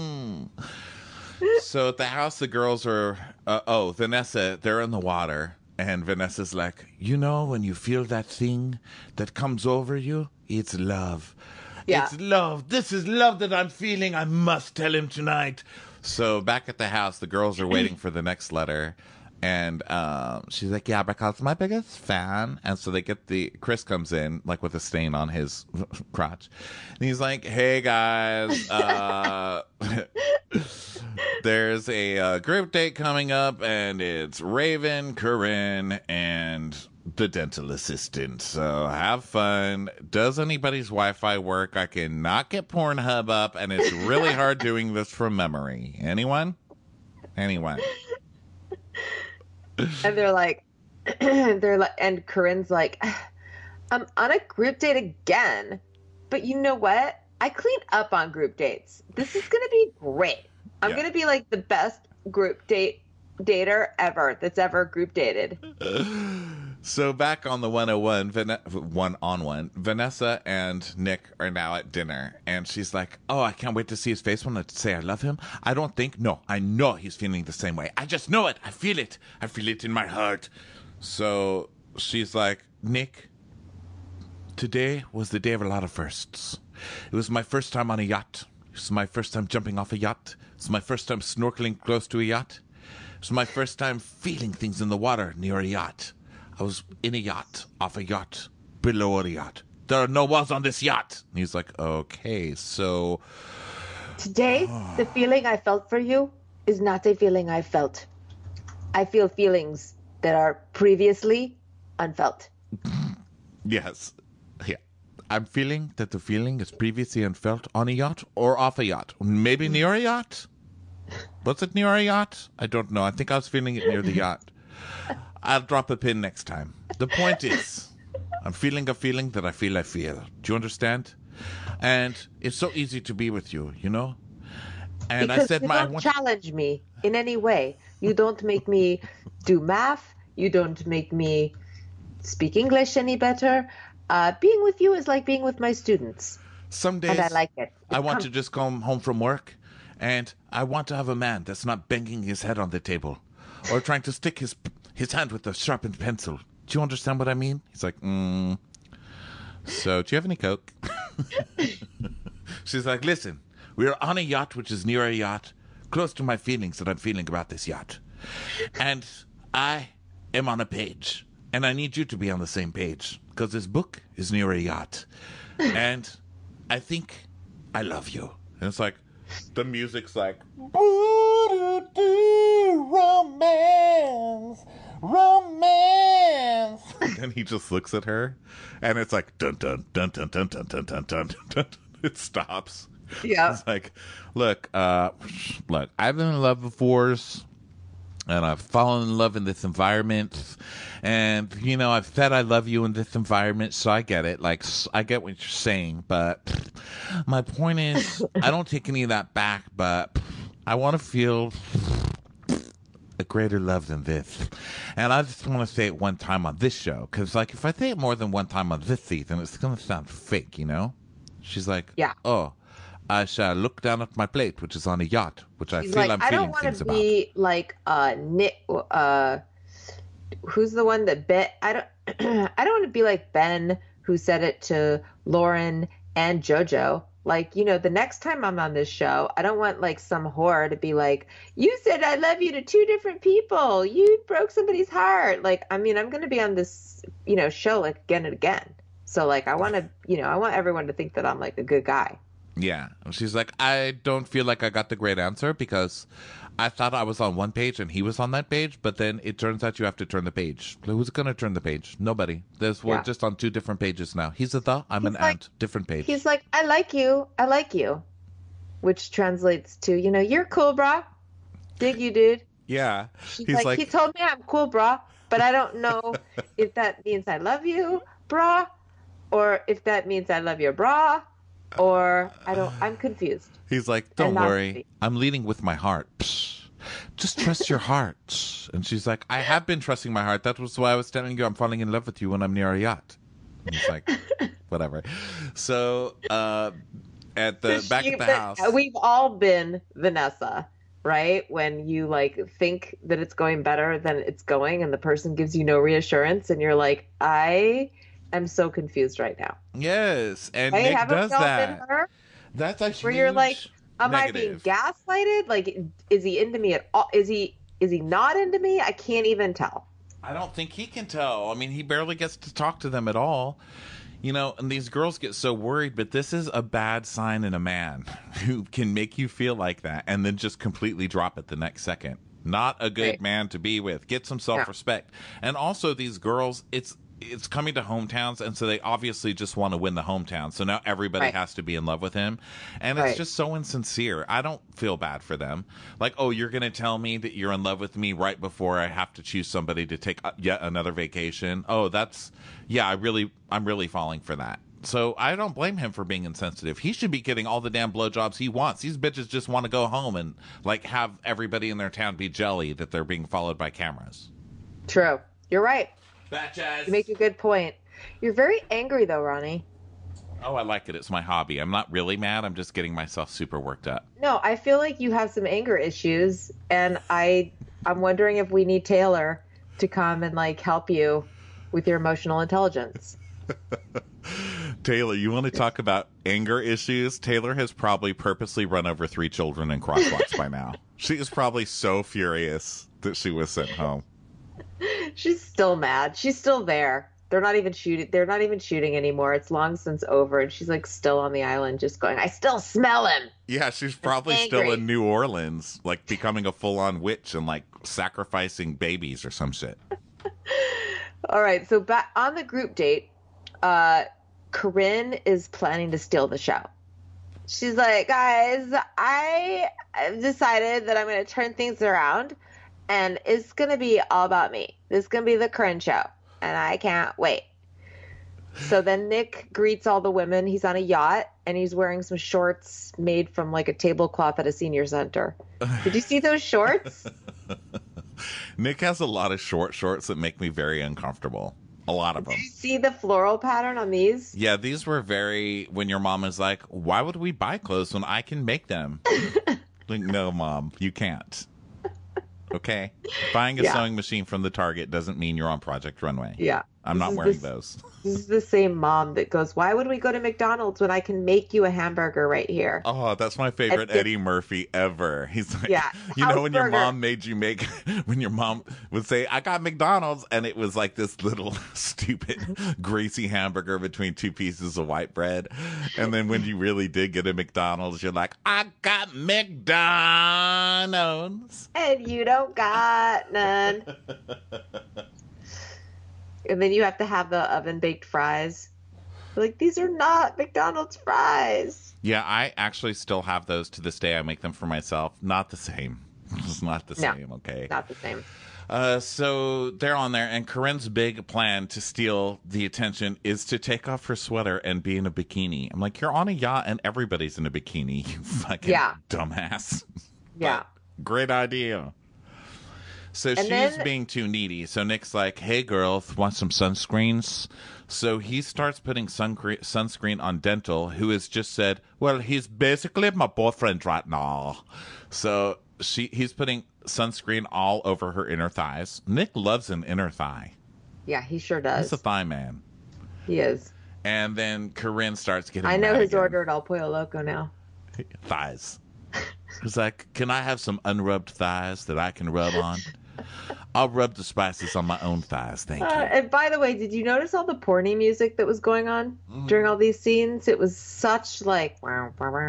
So at the house, the girls are, Vanessa, they're in the water. And Vanessa's like, you know, when you feel that thing that comes over you, it's love. Yeah. It's love. This is love that I'm feeling. I must tell him tonight. So back at the house, the girls are waiting for the next letter. And she's like, yeah, Raquel's my biggest fan. And so they get Chris comes in, like, with a stain on his crotch. And he's like, hey, guys, there's a group date coming up, and it's Raven, Corinne, and the dental assistant. So have fun. Does anybody's Wi-Fi work? I cannot get Pornhub up, and it's really hard doing this from memory. Anyone? And they're like, and Corinne's like, I'm on a group date again. But you know what? I clean up on group dates. This is going to be great. I'm going to be like the best group date dater ever that's ever group dated. So back on the 101, one-on-one, Vanessa and Nick are now at dinner, and she's like, oh, I can't wait to see his face when I say I love him. I know he's feeling the same way. I just know it. I feel it. I feel it in my heart. So she's like, Nick, today was the day of a lot of firsts. It was my first time on a yacht. It was my first time jumping off a yacht. It was my first time snorkeling close to a yacht. It was my first time feeling things in the water near a yacht. I was in a yacht, off a yacht, below a yacht. There are no walls on this yacht. And he's like, okay, so... Today, the feeling I felt for you is not a feeling I felt. I feel feelings that are previously unfelt. Yes. Yeah. I'm feeling that the feeling is previously unfelt on a yacht or off a yacht. Maybe near a yacht? Was it near a yacht? I don't know. I think I was feeling it near the yacht. I'll drop a pin next time. The point is, I'm feeling a feeling that I feel I feel. Do you understand? And it's so easy to be with you, you know? And because I said you don't challenge me in any way. You don't make me do math. You don't make me speak English any better. Being with you is like being with my students. Some days and I like it. I want to just come home from work, and I want to have a man that's not banging his head on the table or trying to stick his hand with a sharpened pencil. Do you understand what I mean? He's like, So, do you have any Coke? She's like, listen, we're on a yacht, which is near a yacht, close to my feelings that I'm feeling about this yacht. And I am on a page, and I need you to be on the same page, because this book is near a yacht. And I think I love you. And it's like, the music's like, romance. And he just looks at her, and it's like, dun dun dun dun dun dun dun dun dun dun. It stops. Yeah. It's like, look, I've been in love before, and I've fallen in love in this environment, and I've said I love you in this environment, so I get it. Like, I get what you're saying, but my point is, I don't take any of that back, but I want to feel a greater love than this. And I just want to say it one time on this show, because, like, if I say it more than one time on this season, it's going to sound fake, She's like, yeah. Oh, I shall look down at my plate, which is on a yacht, which I feel I'm feeling things about. I don't want to be like Nick. Who's the one that Bet? I don't want to be like Ben, who said it to Lauren and JoJo. Like, the next time I'm on this show, I don't want like some whore to be like, you said I love you to two different people. You broke somebody's heart. Like, I mean, I'm going to be on this, show like again and again. So like, I want everyone to think that I'm like a good guy. Yeah. She's like, I don't feel like I got the great answer because I thought I was on one page and he was on that page, but then it turns out you have to turn the page. Who's going to turn the page? Nobody. We're just on two different pages now. He's a the, I'm an ant, different page. He's like, I like you, which translates to, you're cool, brah. Dig you, dude. Yeah. He's like, he told me I'm cool, brah, but I don't know if that means I love you, brah, or if that means I love your brah. Or I'm confused. He's like, don't worry. I'm leading with my heart. Psh, just trust your heart. And she's like, I have been trusting my heart. That was why I was telling you I'm falling in love with you when I'm near a yacht. And he's like, whatever. So at the back of the house. We've all been Vanessa, right? When you like think that it's going better than it's going and the person gives you no reassurance and you're like, I'm so confused right now. Yes, and Nick does that. That's actually where you're like, am I being gaslighted? Like, is he into me at all? Is he not into me? I can't even tell. I don't think he can tell. I mean, he barely gets to talk to them at all. And these girls get so worried, but this is a bad sign in a man who can make you feel like that and then just completely drop it the next second. Not a good man to be with. Get some self-respect. Yeah. And also these girls, it's coming to hometowns, and so they obviously just want to win the hometown. So now everybody has to be in love with him. And it's just so insincere. I don't feel bad for them. Like, oh, you're going to tell me that you're in love with me right before I have to choose somebody to take yet another vacation. Oh, I'm really falling for that. So I don't blame him for being insensitive. He should be getting all the damn blowjobs he wants. These bitches just want to go home and like have everybody in their town be jelly that they're being followed by cameras. True. You're right. Batches. You make a good point. You're very angry though, Ronnie. Oh, I like it. It's my hobby. I'm not really mad. I'm just getting myself super worked up. No, I feel like you have some anger issues, and I'm wondering if we need Taylor to come and like help you with your emotional intelligence. Taylor, you want to talk about anger issues? Taylor has probably purposely run over 3 children in crosswalks by now. She is probably so furious that she was sent home. She's still mad. She's still there. They're not even shooting anymore. It's long since over, and she's like still on the island just going, I still smell him. Yeah, she's probably still in New Orleans, like becoming a full-on witch and like sacrificing babies or some shit. All right, so back on the group date, Corinne is planning to steal the show. She's like, guys, I've decided that I'm going to turn things around, and it's going to be all about me. This is going to be the Corinne show, and I can't wait. So then Nick greets all the women. He's on a yacht, and he's wearing some shorts made from like a tablecloth at a senior center. Did you see those shorts? Nick has a lot of shorts that make me very uncomfortable. A lot of them. Did you see the floral pattern on these? Yeah, these were very, when your mom is like, why would we buy clothes when I can make them? Like, no, Mom, you can't. Okay? Buying a sewing machine from the Target doesn't mean you're on Project Runway. Yeah. I'm not wearing those. This is the same mom that goes, why would we go to McDonald's when I can make you a hamburger right here? Oh, that's my favorite Eddie Murphy ever. He's like, you know, when your mom made you make, when your mom would say, I got McDonald's, and it was like this little stupid greasy hamburger between 2 pieces of white bread. And then when you really did get a McDonald's, you're like, I got McDonald's. And you don't got none. And then you have to have the oven baked fries. Like, these are not McDonald's fries. Yeah, I actually still have those to this day. I make them for myself. Not the same. It's not the same, okay? Not the same. So they're on there, and Corinne's big plan to steal the attention is to take off her sweater and be in a bikini. I'm like, you're on a yacht and everybody's in a bikini, you fucking dumbass. Yeah. But great idea. So she's being too needy. So Nick's like, hey, girl, want some sunscreens? So he starts putting sunscreen on Dental, who has just said, well, he's basically my boyfriend right now. So he's putting sunscreen all over her inner thighs. Nick loves an inner thigh. Yeah, he sure does. He's a thigh man. He is. And then Corinne starts getting I know his order at El Pollo Loco now. Thighs. He's like, can I have some unrubbed thighs that I can rub on? I'll rub the spices on my own thighs, thank you. And by the way, did you notice all the porny music that was going on during all these scenes? It was such like very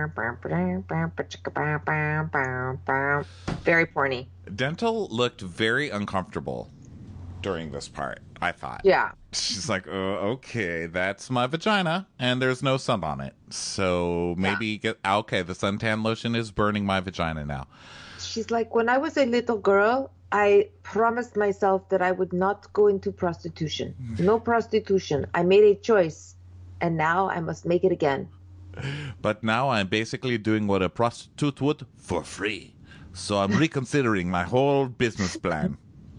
porny. Dental looked very uncomfortable during this part, I thought. Yeah. She's like, okay, that's my vagina, and there's no sun on it. So maybe the suntan lotion is burning my vagina now. She's like, when I was a little girl, I promised myself that I would not go into prostitution. No prostitution. I made a choice, and now I must make it again. But now I'm basically doing what a prostitute would for free. So I'm reconsidering my whole business plan.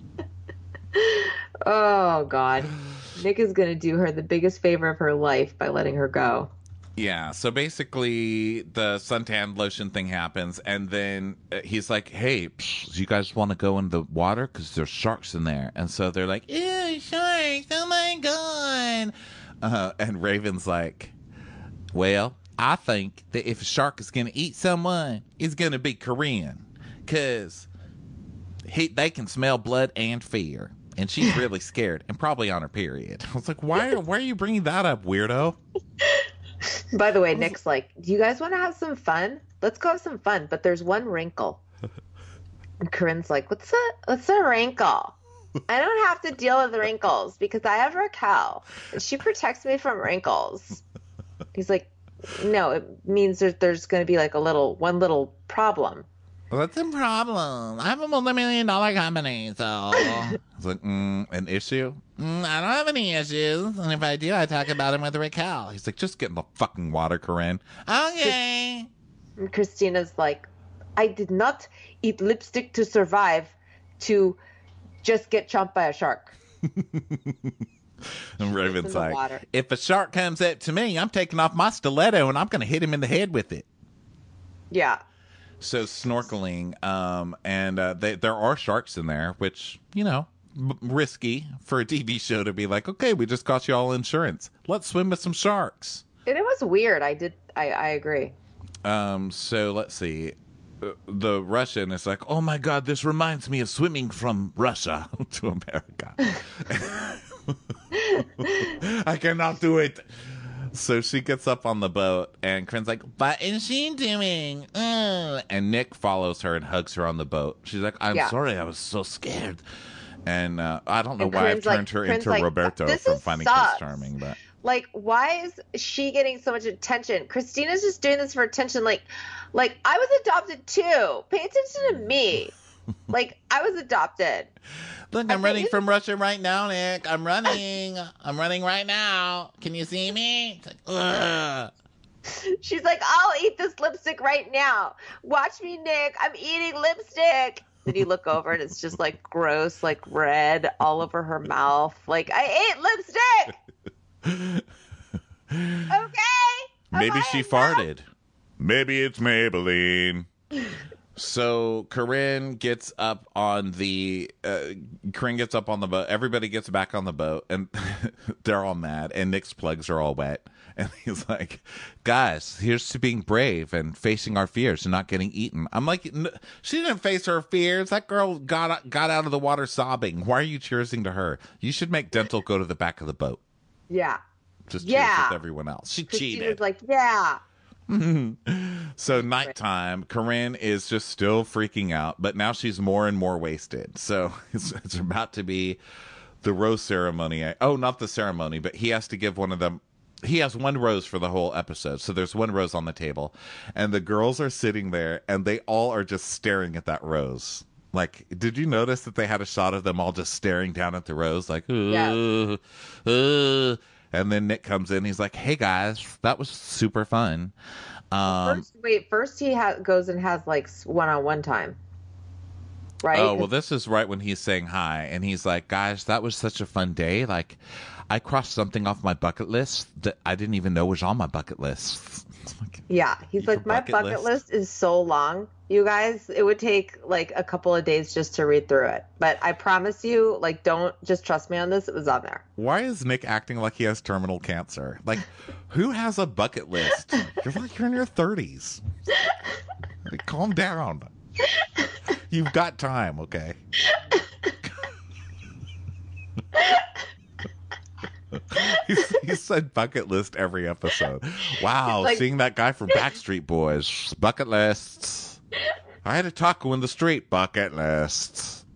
Oh, God. Nick is going to do her the biggest favor of her life by letting her go. Yeah, so basically the suntan lotion thing happens, and then he's like, hey, do you guys want to go in the water? Because there's sharks in there. And so they're like, ew, sharks, oh my God. And Raven's like, well, I think that if a shark is going to eat someone, it's going to be Corinne. Because they can smell blood and fear. And she's really scared and probably on her period. I was like, why are you bringing that up, weirdo? By the way, Nick's like, do you guys want to have some fun? Let's go have some fun. But there's one wrinkle. And Corinne's like, what's a wrinkle? I don't have to deal with wrinkles because I have Raquel. And she protects me from wrinkles. He's like, no, it means there's going to be like one little problem. Well, that's a problem. I have a multi-million-dollar company, so... It's like, an issue? I don't have any issues. And if I do, I talk about them with Raquel. He's like, just get in the fucking water, Corinne. Okay. And Christina's like, I did not eat lipstick to survive to just get chomped by a shark. And Raven's like, if a shark comes up to me, I'm taking off my stiletto and I'm going to hit him in the head with it. Yeah. So snorkeling, and there are sharks in there, which, risky for a TV show to be like, okay, we just cost you all insurance. Let's swim with some sharks. And it was weird. I agree. So let's see. The Russian is like, oh my God, this reminds me of swimming from Russia to America. I cannot do it. So she gets up on the boat, and Corinne's like, what is she doing? And Nick follows her and hugs her on the boat. She's like, I'm sorry, I was so scared. And I don't know why I've turned her into Roberto from Finding Prince Charming. But like, why is she getting so much attention? Christina's just doing this for attention. Like I was adopted too. Pay attention to me. Like, I was adopted. Look, I'm running from Russia right now, Nick. I'm running. I'm running right now. Can you see me? It's like, ugh. She's like, I'll eat this lipstick right now. Watch me, Nick. I'm eating lipstick. Then you look over and it's just like gross, like red all over her mouth. Like, I ate lipstick. Okay. Maybe she farted. Maybe it's Maybelline. So Corinne gets up on the boat. Everybody gets back on the boat, and they're all mad. And Nick's plugs are all wet, and he's like, "Guys, here's to being brave and facing our fears and not getting eaten." I'm like, she didn't face her fears. That girl got out of the water sobbing. Why are you cheersing to her? You should make Dental go to the back of the boat. Yeah, just cheers with everyone else. She cheated. She was like, yeah. So nighttime, Corinne is just still freaking out, but now she's more and more wasted. So it's about to be the rose ceremony. Oh, not the ceremony, but he has to give one of them. He has one rose for the whole episode. So there's one rose on the table, and the girls are sitting there, and they all are just staring at that rose. Like, did you notice that they had a shot of them all just staring down at the rose? Like, And then Nick comes in. He's like, hey, guys, that was super fun. First he goes and has, like, one-on-one time. Right? Oh, well, this is right when he's saying hi. And he's like, guys, that was such a fun day. Like, I crossed something off my bucket list that I didn't even know was on my bucket list. Yeah. He's like, my bucket list is so long, you guys. It would take, like, a couple of days just to read through it. But I promise you, like, don't just trust me on this. It was on there. Why is Nick acting like he has terminal cancer? Like, who has a bucket list? You're in your 30s. Like, calm down. You've got time, okay? He said bucket list every episode. Wow, like, seeing that guy from Backstreet Boys. Bucket lists. I had a taco in the street. Bucket lists.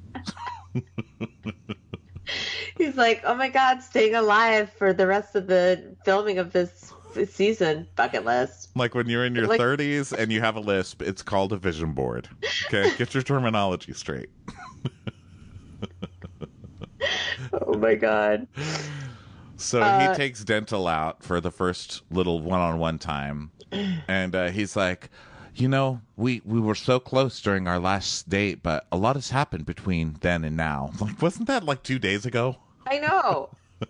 He's like, oh my God, staying alive for the rest of the filming of this season. Bucket list. Like when you're in your 30s and you have a lisp, it's called a vision board. Okay, get your terminology straight. Oh my God. So he takes Dental out for the first little one-on-one time. And he's like, we were so close during our last date, but a lot has happened between then and now. Like, wasn't that like 2 days ago? I know.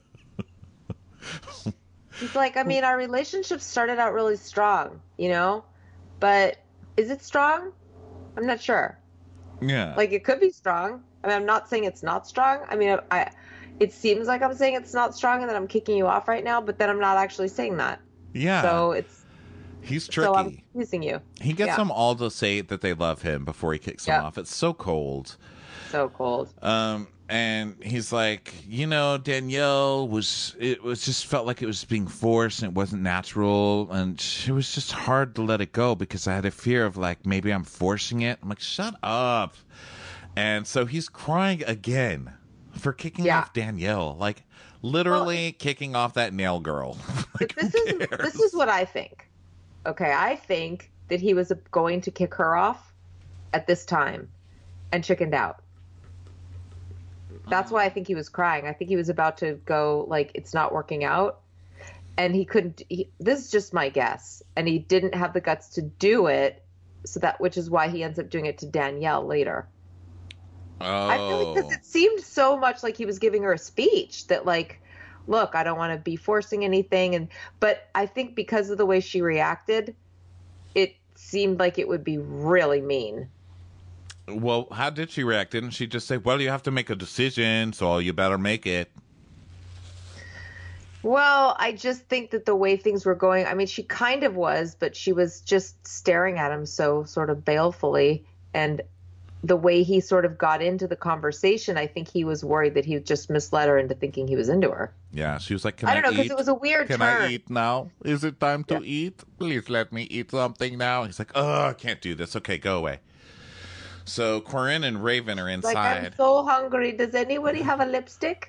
He's like, I mean, our relationship started out really strong, but is it strong? I'm not sure. Yeah. Like, it could be strong. I mean, I'm not saying it's not strong. I mean, it seems like I'm saying it's not strong and that I'm kicking you off right now, but then I'm not actually saying that. Yeah. So he's tricky. So I'm confusing you. He gets them all to say that they love him before he kicks them off. It's so cold. So cold. And he's like, Danielle just felt like it was being forced and it wasn't natural. And it was just hard to let it go because I had a fear of like, maybe I'm forcing it. I'm like, shut up. And so he's crying again for kicking off Danielle, like literally kicking off that nail girl. Like, this is what I think. Okay, I think that he was going to kick her off, at this time and chickened out. That's why I think he was crying. I think he was about to go, like, it's not working out. And he couldn't. This is just my guess. And he didn't have the guts to do it. Which is why he ends up doing it to Danielle later. Oh. I feel like because it seemed so much like he was giving her a speech that, like, look, I don't want to be forcing anything. But I think because of the way she reacted, it seemed like it would be really mean. Well, how did she react? Didn't she just say, well, you have to make a decision, so you better make it? Well, I just think that the way things were going, I mean, she kind of was, but she was just staring at him so sort of balefully. And the way he sort of got into the conversation, I think he was worried that he just misled her into thinking he was into her. Yeah, she was like, can I don't know, eat? because it was a weird turn. I eat now? Is it time to eat? Please let me eat something now. He's like, oh, I can't do this. Okay, go away. So Corinne and Raven are inside. Like, I'm so hungry. Does anybody have a lipstick?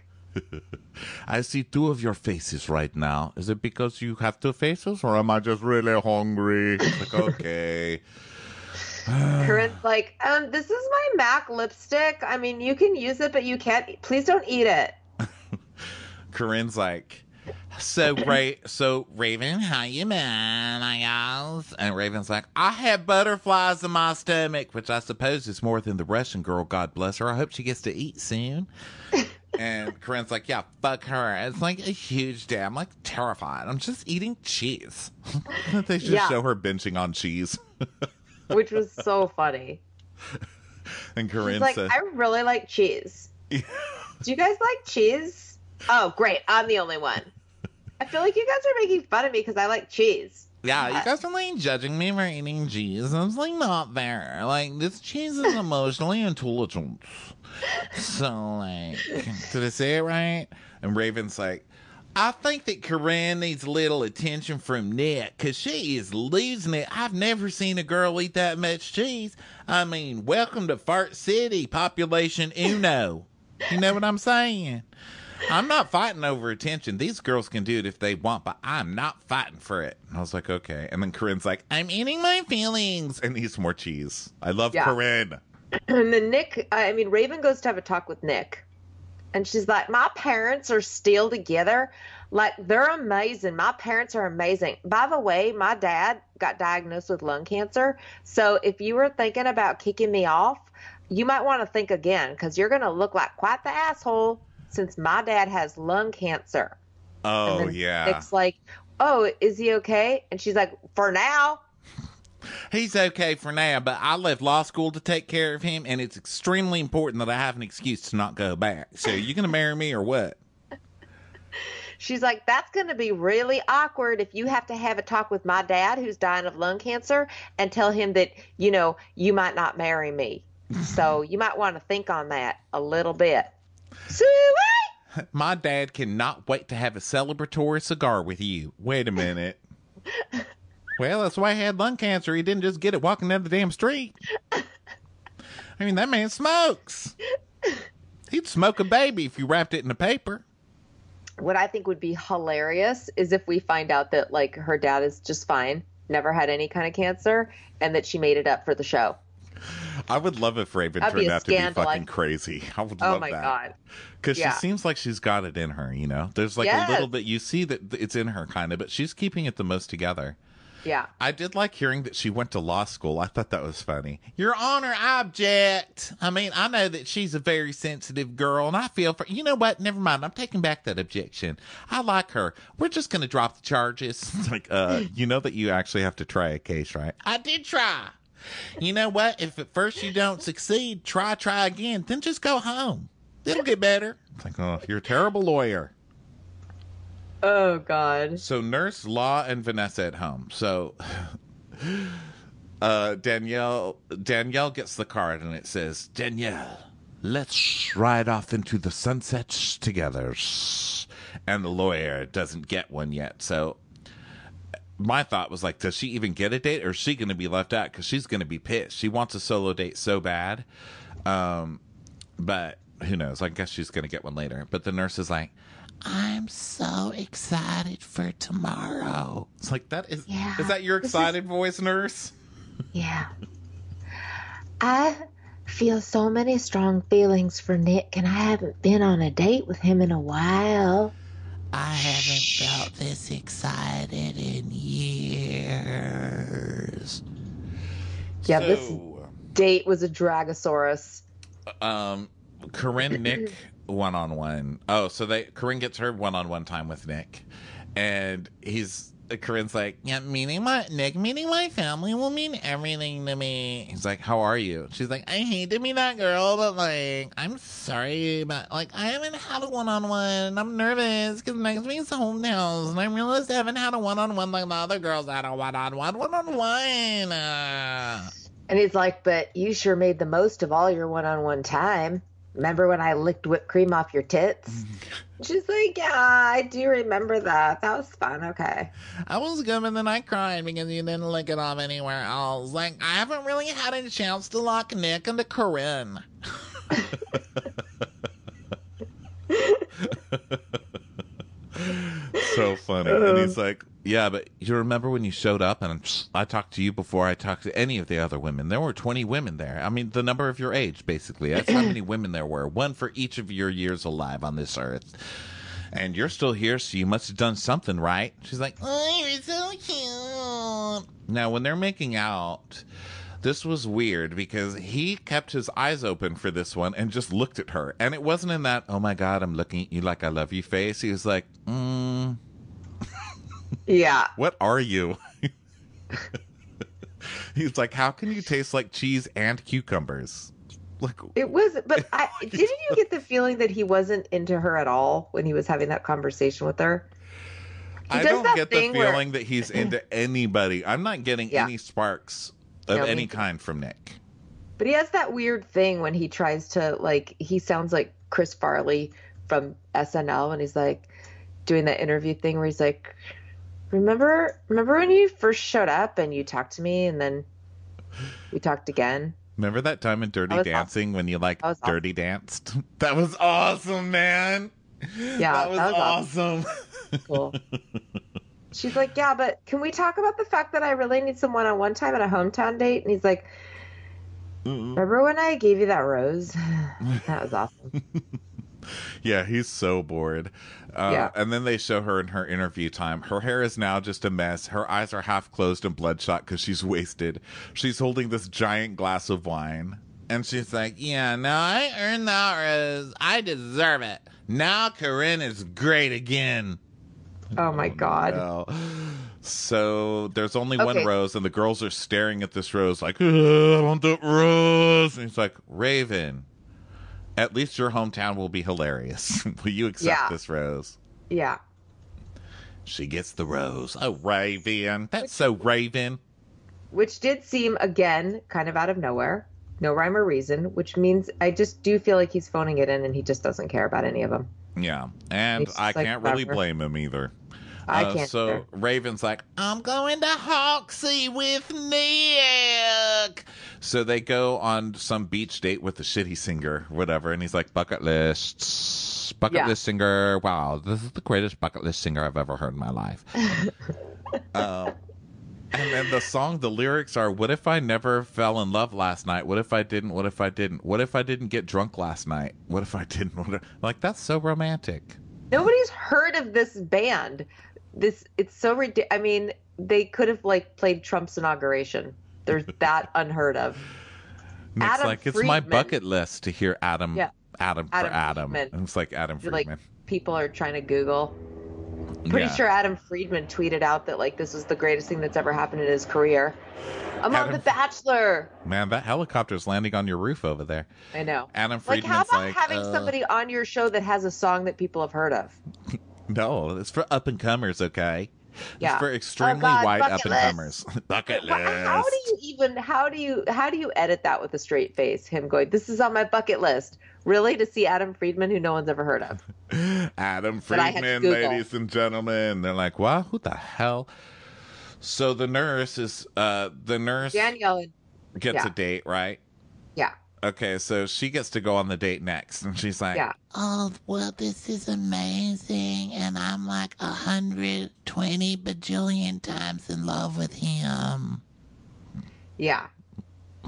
I see two of your faces right now. Is it because you have two faces, or am I just really hungry? It's like, okay. Corinne's like, this is my MAC lipstick. I mean, you can use it, but you can't. Please don't eat it. Corinne's like, so Raven, how you been, I guess? And Raven's like, I have butterflies in my stomach, which I suppose is more than the Russian girl, God bless her. I hope she gets to eat soon. And Corinne's like, yeah, fuck her. It's like a huge day. I'm like terrified. I'm just eating cheese. They just show her benching on cheese. Which was so funny. And Corinne like, said, I really like cheese. Do you guys like cheese? Oh, great. I'm the only one. I feel like you guys are making fun of me because I like cheese. Yeah, you guys are like judging me for eating cheese. I was like, not there. Like, this cheese is emotionally intelligent. So, like, did I say it right? And Raven's like, I think that Corinne needs a little attention from Nick because she is losing it. I've never seen a girl eat that much cheese. I mean, welcome to Fart City, population uno. You know what I'm saying? I'm not fighting over attention. These girls can do it if they want, but I'm not fighting for it. And I was like, okay. And then Corinne's like, I'm eating my feelings and eats more cheese. I love Corinne. And then Raven goes to have a talk with Nick. And she's like, my parents are still together. Like, they're amazing. My parents are amazing. By the way, my dad got diagnosed with lung cancer. So if you were thinking about kicking me off, you might want to think again because you're going to look like quite the asshole since my dad has lung cancer. Oh, yeah. Nick's like, oh, is he okay? And she's like, for now. He's okay for now, but I left law school to take care of him, and it's extremely important that I have an excuse to not go back. So you going to marry me or what? She's like, that's going to be really awkward if you have to have a talk with my dad who's dying of lung cancer and tell him that, you might not marry me. So you might want to think on that a little bit. Sweet! My dad cannot wait to have a celebratory cigar with you. Wait a minute. Well, that's why he had lung cancer. He didn't just get it walking down the damn street. I mean, that man smokes. He'd smoke a baby if you wrapped it in a paper. What I think would be hilarious is if we find out that, like, her dad is just fine, never had any kind of cancer, and that she made it up for the show. I would love if Raven turned out to be fucking crazy. I would love that. Oh, my God. Because she seems like she's got it in her, There's, like, a little bit, you see that it's in her, kind of, but she's keeping it the most together. Yeah. I did like hearing that she went to law school. I thought that was funny. Your Honor, I object. I mean, I know that she's a very sensitive girl, and I feel for... You know what? Never mind. I'm taking back that objection. I like her. We're just going to drop the charges. It's like, you know that you actually have to try a case, right? I did try. You know what? If at first you don't succeed, try again. Then just go home. It'll get better. It's like, oh, you're a terrible lawyer. Oh, God. So Nurse, Law, and Vanessa at home. So Danielle gets the card, and it says, Danielle, let's ride off into the sunset together. And the lawyer doesn't get one yet. So my thought was like, does she even get a date, or is she going to be left out? Because she's going to be pissed. She wants a solo date so bad. But who knows? I guess she's going to get one later. But the nurse is like, I'm so excited for tomorrow. It's like, is that your excited voice, nurse? Yeah. I feel so many strong feelings for Nick, and I haven't been on a date with him in a while. I haven't felt this excited in years. Yeah, this date was a Dragosaurus. Corinne, Nick, one-on-one. Oh, so Corinne gets her one-on-one time with Nick, and Corinne's like, yeah, meeting my family will mean everything to me. He's like, how are you? She's like, I hate to be that girl, but like, I'm sorry, but like, I haven't had a one-on-one. I'm nervous because next week's hometowns, and I realized I haven't had a one-on-one like the other girls had a one-on-one. And he's like, but you sure made the most of all your one-on-one time. Remember when I licked whipped cream off your tits? She's like, yeah, I do remember that. That was fun. Okay. I was good, and then I cried because you didn't lick it off anywhere else. Like, I haven't really had a chance to lock Nick into Corinne. So funny. And he's like, yeah, but you remember when you showed up and I talked to you before I talked to any of the other women? There were 20 women there. I mean, the number of your age, basically. That's how many women there were. One for each of your years alive on this earth. And you're still here, so you must have done something right. She's like, oh, you're so cute. Now, when they're making out, this was weird because he kept his eyes open for this one and just looked at her. And it wasn't in that, oh my God, I'm looking at you like I love you face. He was like, yeah. What are you? He's like, how can you taste like cheese and cucumbers? Like, it was, but didn't you get the feeling that he wasn't into her at all when he was having that conversation with her? I don't get the feeling that he's into anybody. I'm not getting any sparks of any kind from Nick. But he has that weird thing when he tries to, like, he sounds like Chris Farley from SNL, and he's like doing that interview thing where he's like, remember when you first showed up and you talked to me and then we talked again? Remember that time in Dirty Dancing when you like dirty danced? That was awesome, man. Yeah, that was awesome. Cool. She's like, yeah, but can we talk about the fact that I really need some one-on-one time at a hometown date? And he's like, remember when I gave you that rose? That was awesome. Yeah, he's so bored. And then they show her in her interview time. Her hair is now just a mess. Her eyes are half closed and bloodshot because she's wasted. She's holding this giant glass of wine. And she's like, yeah, no, I earned that rose. I deserve it. Now Corinne is great again. Oh, my God. No. So there's only one rose, and the girls are staring at this rose like, I want that rose. And he's like, Raven, at least your hometown will be hilarious. Will you accept this rose? Yeah. She gets the rose. Oh, Raven. That's so Raven. Which did seem, again, kind of out of nowhere. No rhyme or reason, which means I just do feel like he's phoning it in and he just doesn't care about any of them. Yeah. And I can't really blame him either. I can't. So Raven's like, I'm going to Hoxie with Nick. So they go on some beach date with the shitty singer, whatever. And he's like, bucket list. Bucket list singer. Wow, this is the greatest bucket list singer I've ever heard in my life. And then the song, the lyrics are, what if I never fell in love last night? What if I didn't? What if I didn't? What if I didn't get drunk last night? What if I didn't? Like, that's so romantic. Nobody's heard of this band. It's so ridiculous. I mean, they could have like played Trump's inauguration. They're that unheard of. Nick's Adam like, Friedman. It's my bucket list to hear Adam. Yeah. Adam. Friedman. And it's like Adam Friedman. Like, people are trying to Google. Pretty sure Adam Friedman tweeted out that like this was the greatest thing that's ever happened in his career. I'm on The Bachelor. Man, that helicopter's landing on your roof over there. I know. Adam Friedman's like, how about having somebody on your show that has a song that people have heard of? No, it's for up and comers, okay? Yeah. It's for extremely white up and comers. Bucket list. How do you edit that with a straight face? Him going, this is on my bucket list. Really? To see Adam Friedman, who no one's ever heard of. Adam Friedman, ladies and gentlemen. They're like, wow, who the hell? So the nurse Danielle gets a date, right? Yeah. Okay, so she gets to go on the date next, and she's like, oh, well, this is amazing, and I'm like 120 bajillion times in love with him. Yeah.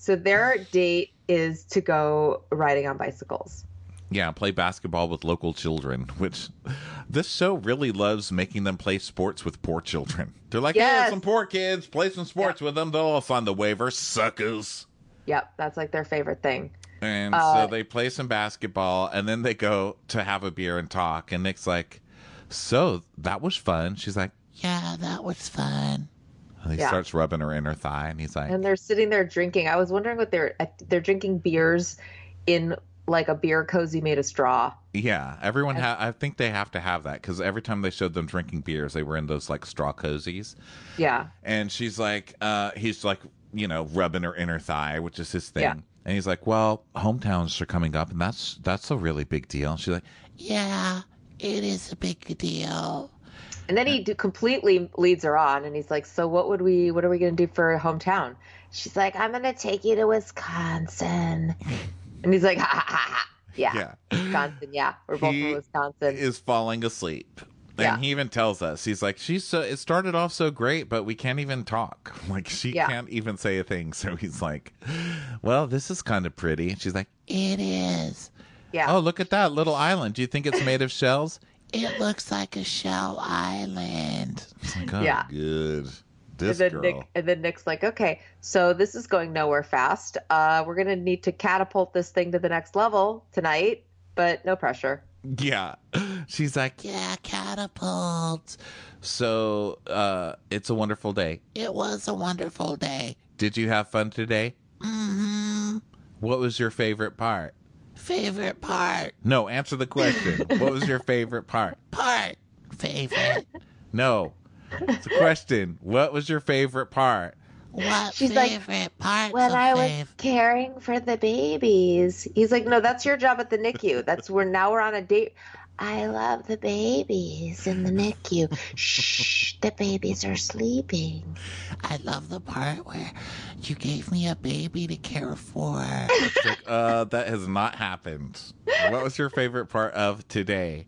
So their date is to go riding on bicycles. Yeah, play basketball with local children, which this show really loves making them play sports with poor children. They're like, Yes. hey, some poor kids, play some sports with them. They'll all sign the waiver, suckers. Yep, that's like their favorite thing. And so they play some basketball, and then they go to have a beer and talk. And Nick's like, so that was fun. She's like, Yeah, that was fun. and he starts rubbing her inner thigh, and he's like, And they're sitting there drinking. I was wondering what they're drinking beers in like a beer cozy made of straw. yeah, everyone I think they have to have that because every time they showed them drinking beers, they were in those like straw cozies. Yeah. And she's like, he's like, rubbing her inner thigh, which is his thing. Yeah. And he's like, well, hometowns are coming up, and that's a really big deal. And she's like, Yeah, it is a big deal. And then he completely leads her on, and he's like, "So what are we going to do for hometown?" She's like, "I'm going to take you to Wisconsin." And he's like, "Ha ha ha ha! Yeah, Wisconsin. Yeah, we're both from Wisconsin." Is falling asleep. Yeah. And he even tells us, he's like, it started off so great, but we can't even talk. Like, she can't even say a thing. So he's like, well, this is kind of pretty. And she's like, It is. Yeah. oh, look at that little island. Do you think it's made of shells? It looks like a shell island. It's like, oh, Yeah. good. This and then girl. Nick's like, "Okay, so this is going nowhere fast. We're going to need to catapult this thing to the next level tonight, but no pressure." Yeah. She's like, Yeah, catapult. so it's a wonderful day. It was a wonderful day. Did you have fun today? Mm-hmm. What was your favorite part? Favorite part. No, answer the question. What was your favorite part? Favorite. No. It's a question. What was your favorite part? What She's like, favorite parts "When of I was fave? caring for the babies." He's like, "No, that's your job at the NICU. Now we're on a date." "I love the babies in the NICU. Shh, the babies are sleeping." I love the part where you gave me a baby to care for. It's like, that has not happened. What was your favorite part of today?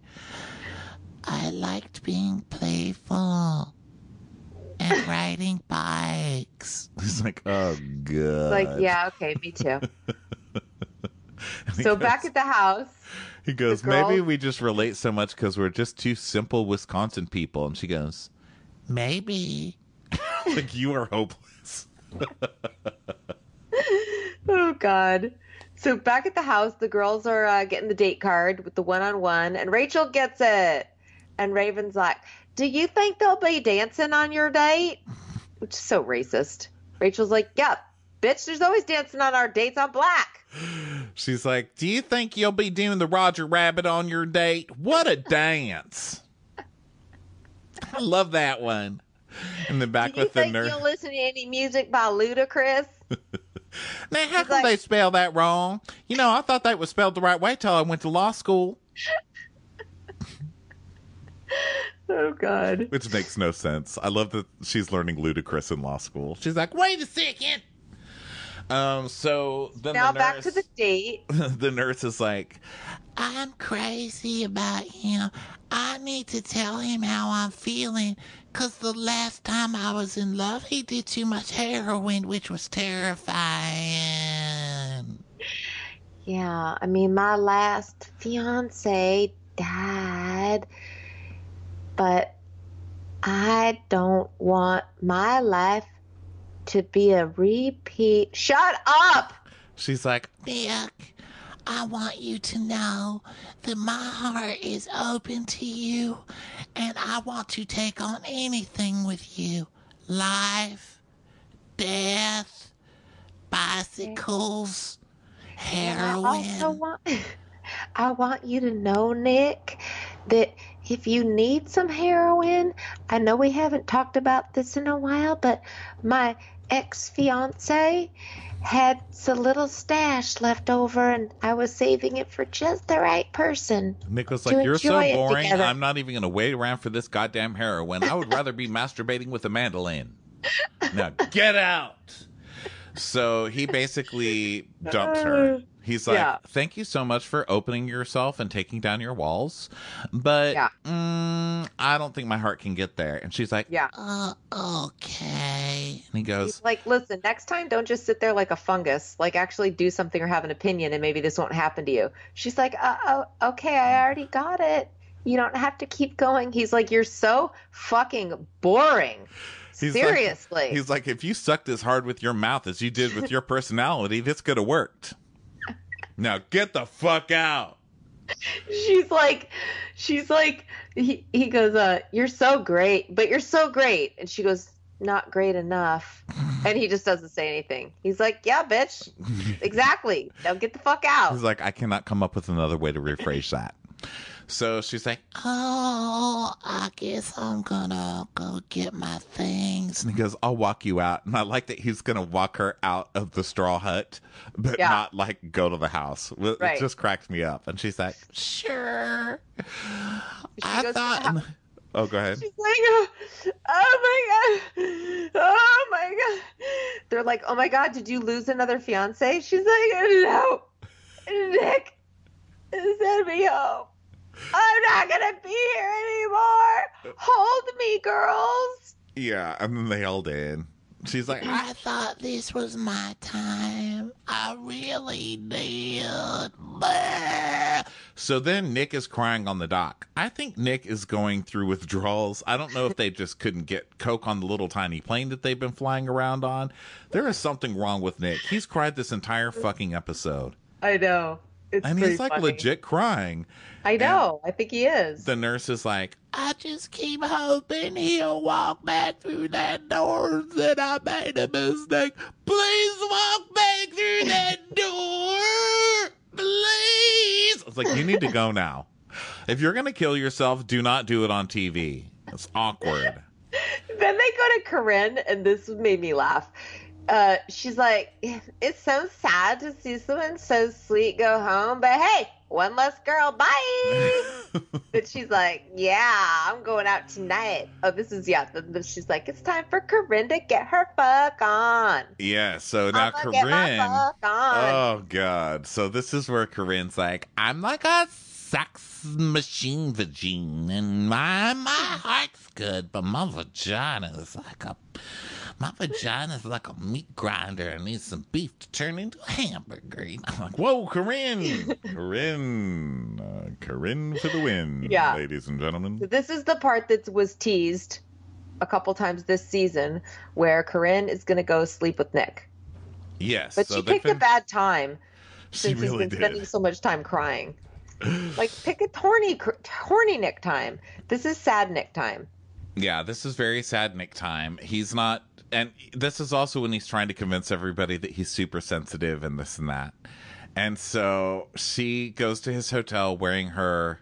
I liked being playful and riding bikes. He's like, oh, good. Like, yeah, okay, me too. So back at the house, He goes, the girl- maybe we just relate so much because we're just two simple Wisconsin people. And she goes, Maybe. like, you are hopeless. oh God. So back at the house, the girls are getting the date card with the one-on-one, and Rachel gets it. And Raven's like, "Do you think they'll be dancing on your date?" Which is so racist. Rachel's like, "Yeah, bitch, there's always dancing on our dates on Black." She's like, do you think you'll be doing the Roger Rabbit on your date? What a dance. I love that one. And then back "Do you with the think nurse. you'll listen to any music by Ludacris?" Now, how She's come like- they spell that wrong? I thought that was spelled the right way till I went to law school. Oh God. Which makes no sense. I love that she's learning Ludacris in law school. She's like, wait a second. So then Now the nurse, back to the date. the nurse is like, I'm crazy about him. I need to tell him how I'm feeling. 'Cause the last time I was in love, he did too much heroin, which was terrifying. Yeah, I mean, my last fiance died, but I don't want my life to be a repeat. Shut up! she's like, Nick, I want you to know that my heart is open to you, and I want to take on anything with you. Life, death, bicycles, heroin. I want you to know, Nick, that if you need some heroin, I know we haven't talked about this in a while, but my ex-fiance had a little stash left over, and I was saving it for just the right person. Nick was To like, you're so enjoy it boring. together." I'm not even going to wait around for this goddamn heroin. I would rather be masturbating with a mandolin. Now get out. So he basically dumps her. He's like, Yeah. thank you so much for opening yourself and taking down your walls, but Yeah. I don't think my heart can get there. And she's like, Yeah. Okay. And he goes, He's like, listen, next time don't just sit there like a fungus. Like, actually do something or have an opinion, and maybe this won't happen to you. She's like, okay, I already got it. You don't have to keep going. He's like, you're so fucking boring. Seriously. He's like, if you sucked as hard with your mouth as you did with your personality, this could have worked. Now get the fuck out. She's like, he goes, you're so great, but you're so great. And she goes, not great enough. And he just doesn't say anything. He's like, yeah, bitch. Exactly. Now get the fuck out. He's like, I cannot come up with another way to rephrase that. So she's like, Oh, I guess I'm gonna go get my things. and he goes, I'll walk you out. And I like that he's going to walk her out of the straw hut, but Yeah. not like go to the house. It Right. just cracks me up. And she's like, Sure. I goes, thought. Oh, go ahead. She's like, oh my God. They're like, oh my God, did you lose another fiance? She's like, no, Nick, send me home. I'm not going to be here anymore. Hold me, girls. Yeah. And then they all did. She's like, I thought this was my time. I really did. Blah. So then Nick is crying on the dock. I think Nick is going through withdrawals. I don't know if they just couldn't get Coke on the little tiny plane that they've been flying around on. There is something wrong with Nick. He's cried this entire fucking episode. I know. It's And pretty he's like funny. legit crying. I know. I think he is. The nurse is like, I just keep hoping he'll walk back through that door that I made a mistake. Please walk back through that door. Please. it's like, you need to go now. If you're going to kill yourself, do not do it on TV. It's awkward. Then they go to Corinne, and this made me laugh. She's like, it's so sad to see someone so sweet go home, but hey, one less girl, bye. But she's like, yeah, I'm going out tonight. Oh, this is, she's like, it's time for Corinne to get her fuck on. Yeah, so now I'm gonna get my Corinne. fuck on. Oh, God. So this is where Corinne's like, I'm like a sex machine vagine, and my heart's good, but my vagina is like a meat grinder and needs some beef to turn into a hamburger. I'm like, whoa, Corinne. Corinne for the win, Yeah. ladies and gentlemen. This is the part that was teased a couple times this season where Corinne is going to go sleep with Nick. Yes. But so she they picked a bad time She since he's really been spending did. so much time crying. Like, pick a horny Nick time. This is sad Nick time. Yeah, this is very sad Nick time. He's not, and this is also when he's trying to convince everybody that he's super sensitive and this and that. And so she goes to his hotel wearing her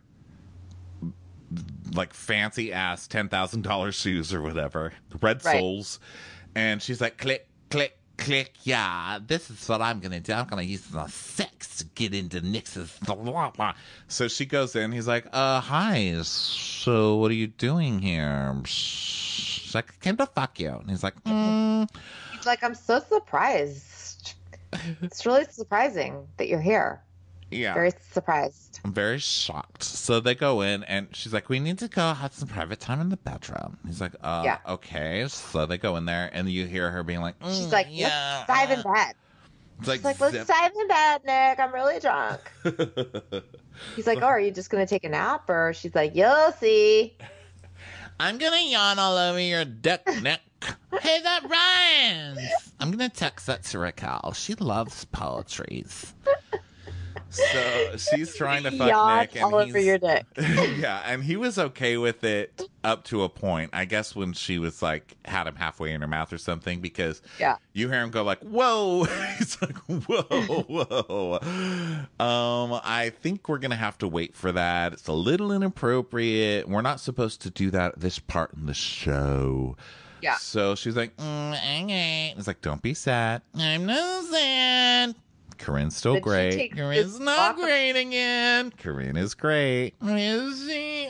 like fancy ass $10,000 shoes or whatever, red Right. soles. And she's like, click, click, click. Yeah, this is what I'm going to do. I'm going to use the sex to get into Nick's. So she goes in. He's like, hi. So what are you doing here? She's like, I came to fuck you. And he's like, He's like, I'm so surprised. It's really surprising that you're here. yeah. Very surprised. I'm very shocked. So they go in, and she's like, we need to go have some private time in the bedroom. He's like, Yeah. okay. So they go in there, and you hear her being like, She's like, let's dive in bed. It's She's like, let's dive in bed, Nick. I'm really drunk. He's like, oh, are you just going to take a nap? Or she's like, you'll see. I'm gonna yawn all over your dick, Nick. Hey, that rhymes. I'm going to text that to Raquel. She loves poetries. So she's trying to fuck Yawn Nick, and all over your dick. yeah, and he was okay with it up to a point. I guess when she was like had him halfway in her mouth or something, because Yeah. you hear him go like, "Whoa!" He's like, "Whoa, whoa." I think we're gonna have to wait for that. It's a little inappropriate. We're not supposed to do that. This part in the show. Yeah. So she's like, Okay. "It's like, don't be sad. I'm not sad. Corinne's still Then she great. takes Corinne's this not walk of- great again. Corinne is great." Is she?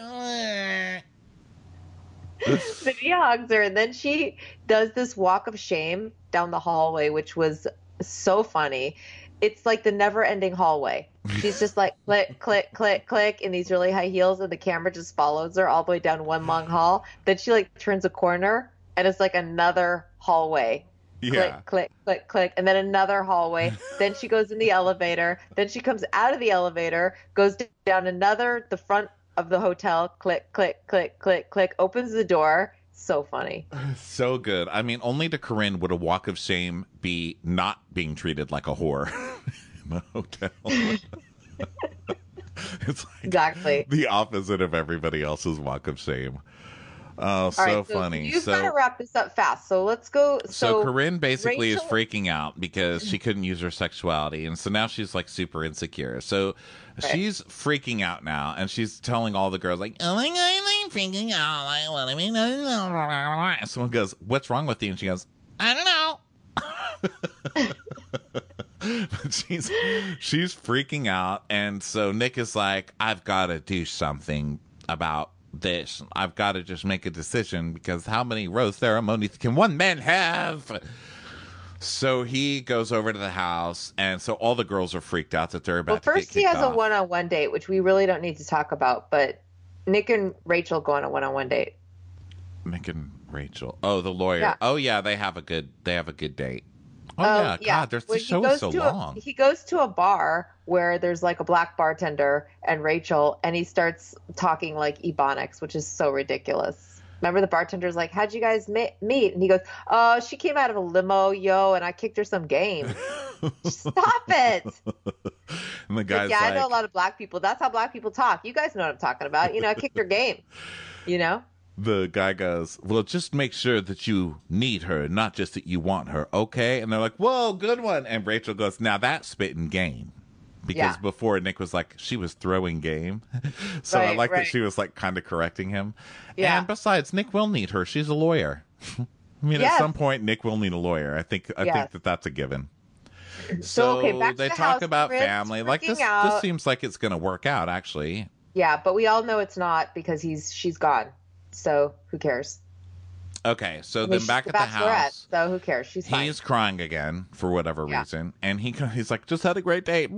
But he hugs her, and then she does this walk of shame down the hallway, which was so funny. It's like the never-ending hallway. She's just like click, click, click, click in these really high heels, and the camera just follows her all the way down one long hall. Then she like turns a corner, and it's like another hallway. Yeah. Click, click, click, click, and then another hallway. Then she goes in the elevator. Then she comes out of the elevator, goes down the front of the hotel. Click, click, click, click, click. Opens the door. So funny. So good. I mean, only to Corinne would a walk of shame be not being treated like a whore in the hotel. It's like exactly the opposite of everybody else's walk of shame. Oh, so right, funny. You've got to wrap this up fast. So let's go. So Corinne basically is freaking out because she couldn't use her sexuality. And so now she's like super insecure. So she's freaking out now. And she's telling all the girls like, oh my God, I'm freaking out. I want to be. And someone goes, what's wrong with you? And she goes, I don't know. But she's freaking out. And so Nick is like, I've got to do something about this. I've got to just make a decision because how many rose ceremonies can one man have? So he goes over to the house, and so all the girls are freaked out that they're about to get kicked off. First he has a one-on-one date, which we really don't need to talk about, but Nick and Rachel go on a one-on-one date. Nick and Rachel. Oh, the lawyer. Yeah. Oh yeah, they have a good date. Oh yeah, God, the show is so long. He goes to a bar where there's like a black bartender and Rachel, and he starts talking like Ebonics, which is so ridiculous. Remember the bartender's like, how'd you guys meet? And he goes, oh, she came out of a limo, yo, and I kicked her some game. Stop it. And the guy's I know a lot of black people. That's how black people talk. You guys know what I'm talking about. I kicked her game, The guy goes, well, just make sure that you need her, not just that you want her, okay? And they're like, whoa, good one. And Rachel goes, now that's spitting game. Because before Nick was like, she was throwing game. So I like that she was like kind of correcting him. Yeah. And besides, Nick will need her. She's a lawyer. I mean, at some point, Nick will need a lawyer. I think that that's a given. So back to they the talk house. about Corinne's family. Like this seems like it's going to work out, actually. Yeah, but we all know it's not because she's gone. So who cares? Okay, so then back at the house. So who cares? She's fine. He's crying again for whatever reason. And he's like, just had a great date.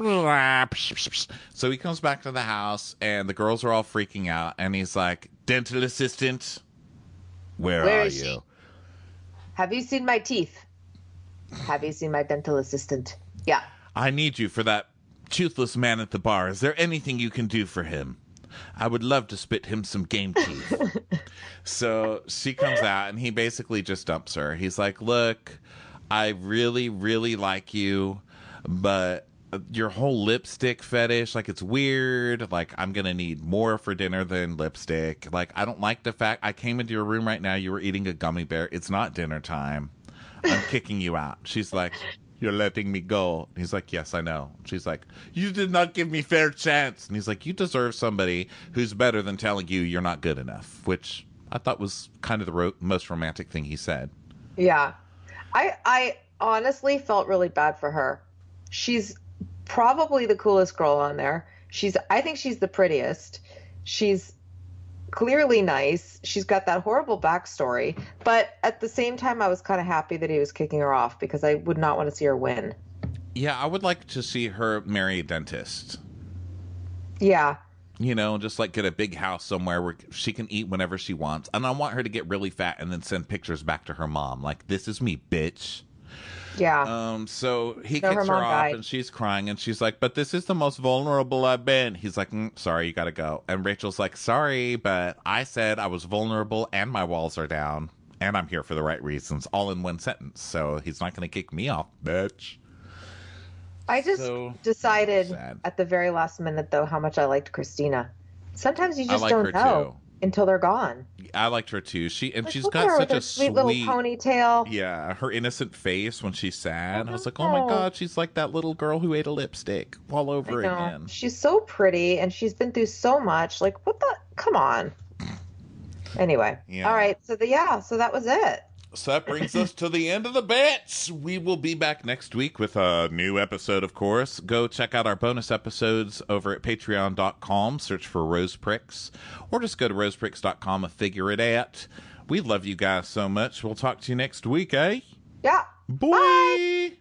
So he comes back to the house and the girls are all freaking out. And he's like, dental assistant, where are you? She? Have you seen my teeth? Have you seen my dental assistant? Yeah. I need you for that toothless man at the bar. Is there anything you can do for him? I would love to spit him some game teeth. So she comes out and he basically just dumps her. He's like, look, I really, really like you, but your whole lipstick fetish, like it's weird. Like I'm going to need more for dinner than lipstick. Like I don't like the fact I came into your room right now. You were eating a gummy bear. It's not dinner time. I'm kicking you out. She's like, you're letting me go. And he's like, yes, I know. She's like, you did not give me fair chance. And he's like, you deserve somebody who's better than telling you you're not good enough, which I thought was kind of the most romantic thing he said. Yeah. I honestly felt really bad for her. She's probably the coolest girl on there. I think she's the prettiest. She's clearly nice. She's got that horrible backstory, but at the same time I was kind of happy that he was kicking her off because I would not want to see her win. Yeah, I would like to see her marry a dentist. Yeah. Just like get a big house somewhere where she can eat whenever she wants. And I want her to get really fat and then send pictures back to her mom. Like, this is me, bitch. Yeah. So he kicks her off and she's crying and she's like, but this is the most vulnerable I've been. He's like, sorry, you got to go. And Rachel's like, sorry, but I said I was vulnerable and my walls are down and I'm here for the right reasons, all in one sentence. So he's not going to kick me off, bitch. I just decided at the very last minute, though, how much I liked Christina. Sometimes you just don't know until they're gone. I liked her too. She's got such a sweet little ponytail. Yeah, her innocent face when she's sad. I was like, oh my God, she's like that little girl who ate a lipstick all over again. She's so pretty and she's been through so much. Like, what the? Come on. Anyway. Yeah. All right. So that was it. So that brings us to the end of the bits. We will be back next week with a new episode, of course. Go check out our bonus episodes over at patreon.com. Search for Rose Pricks. Or just go to rosepricks.com and figure it out. We love you guys so much. We'll talk to you next week, eh? Yeah. Boy. Bye.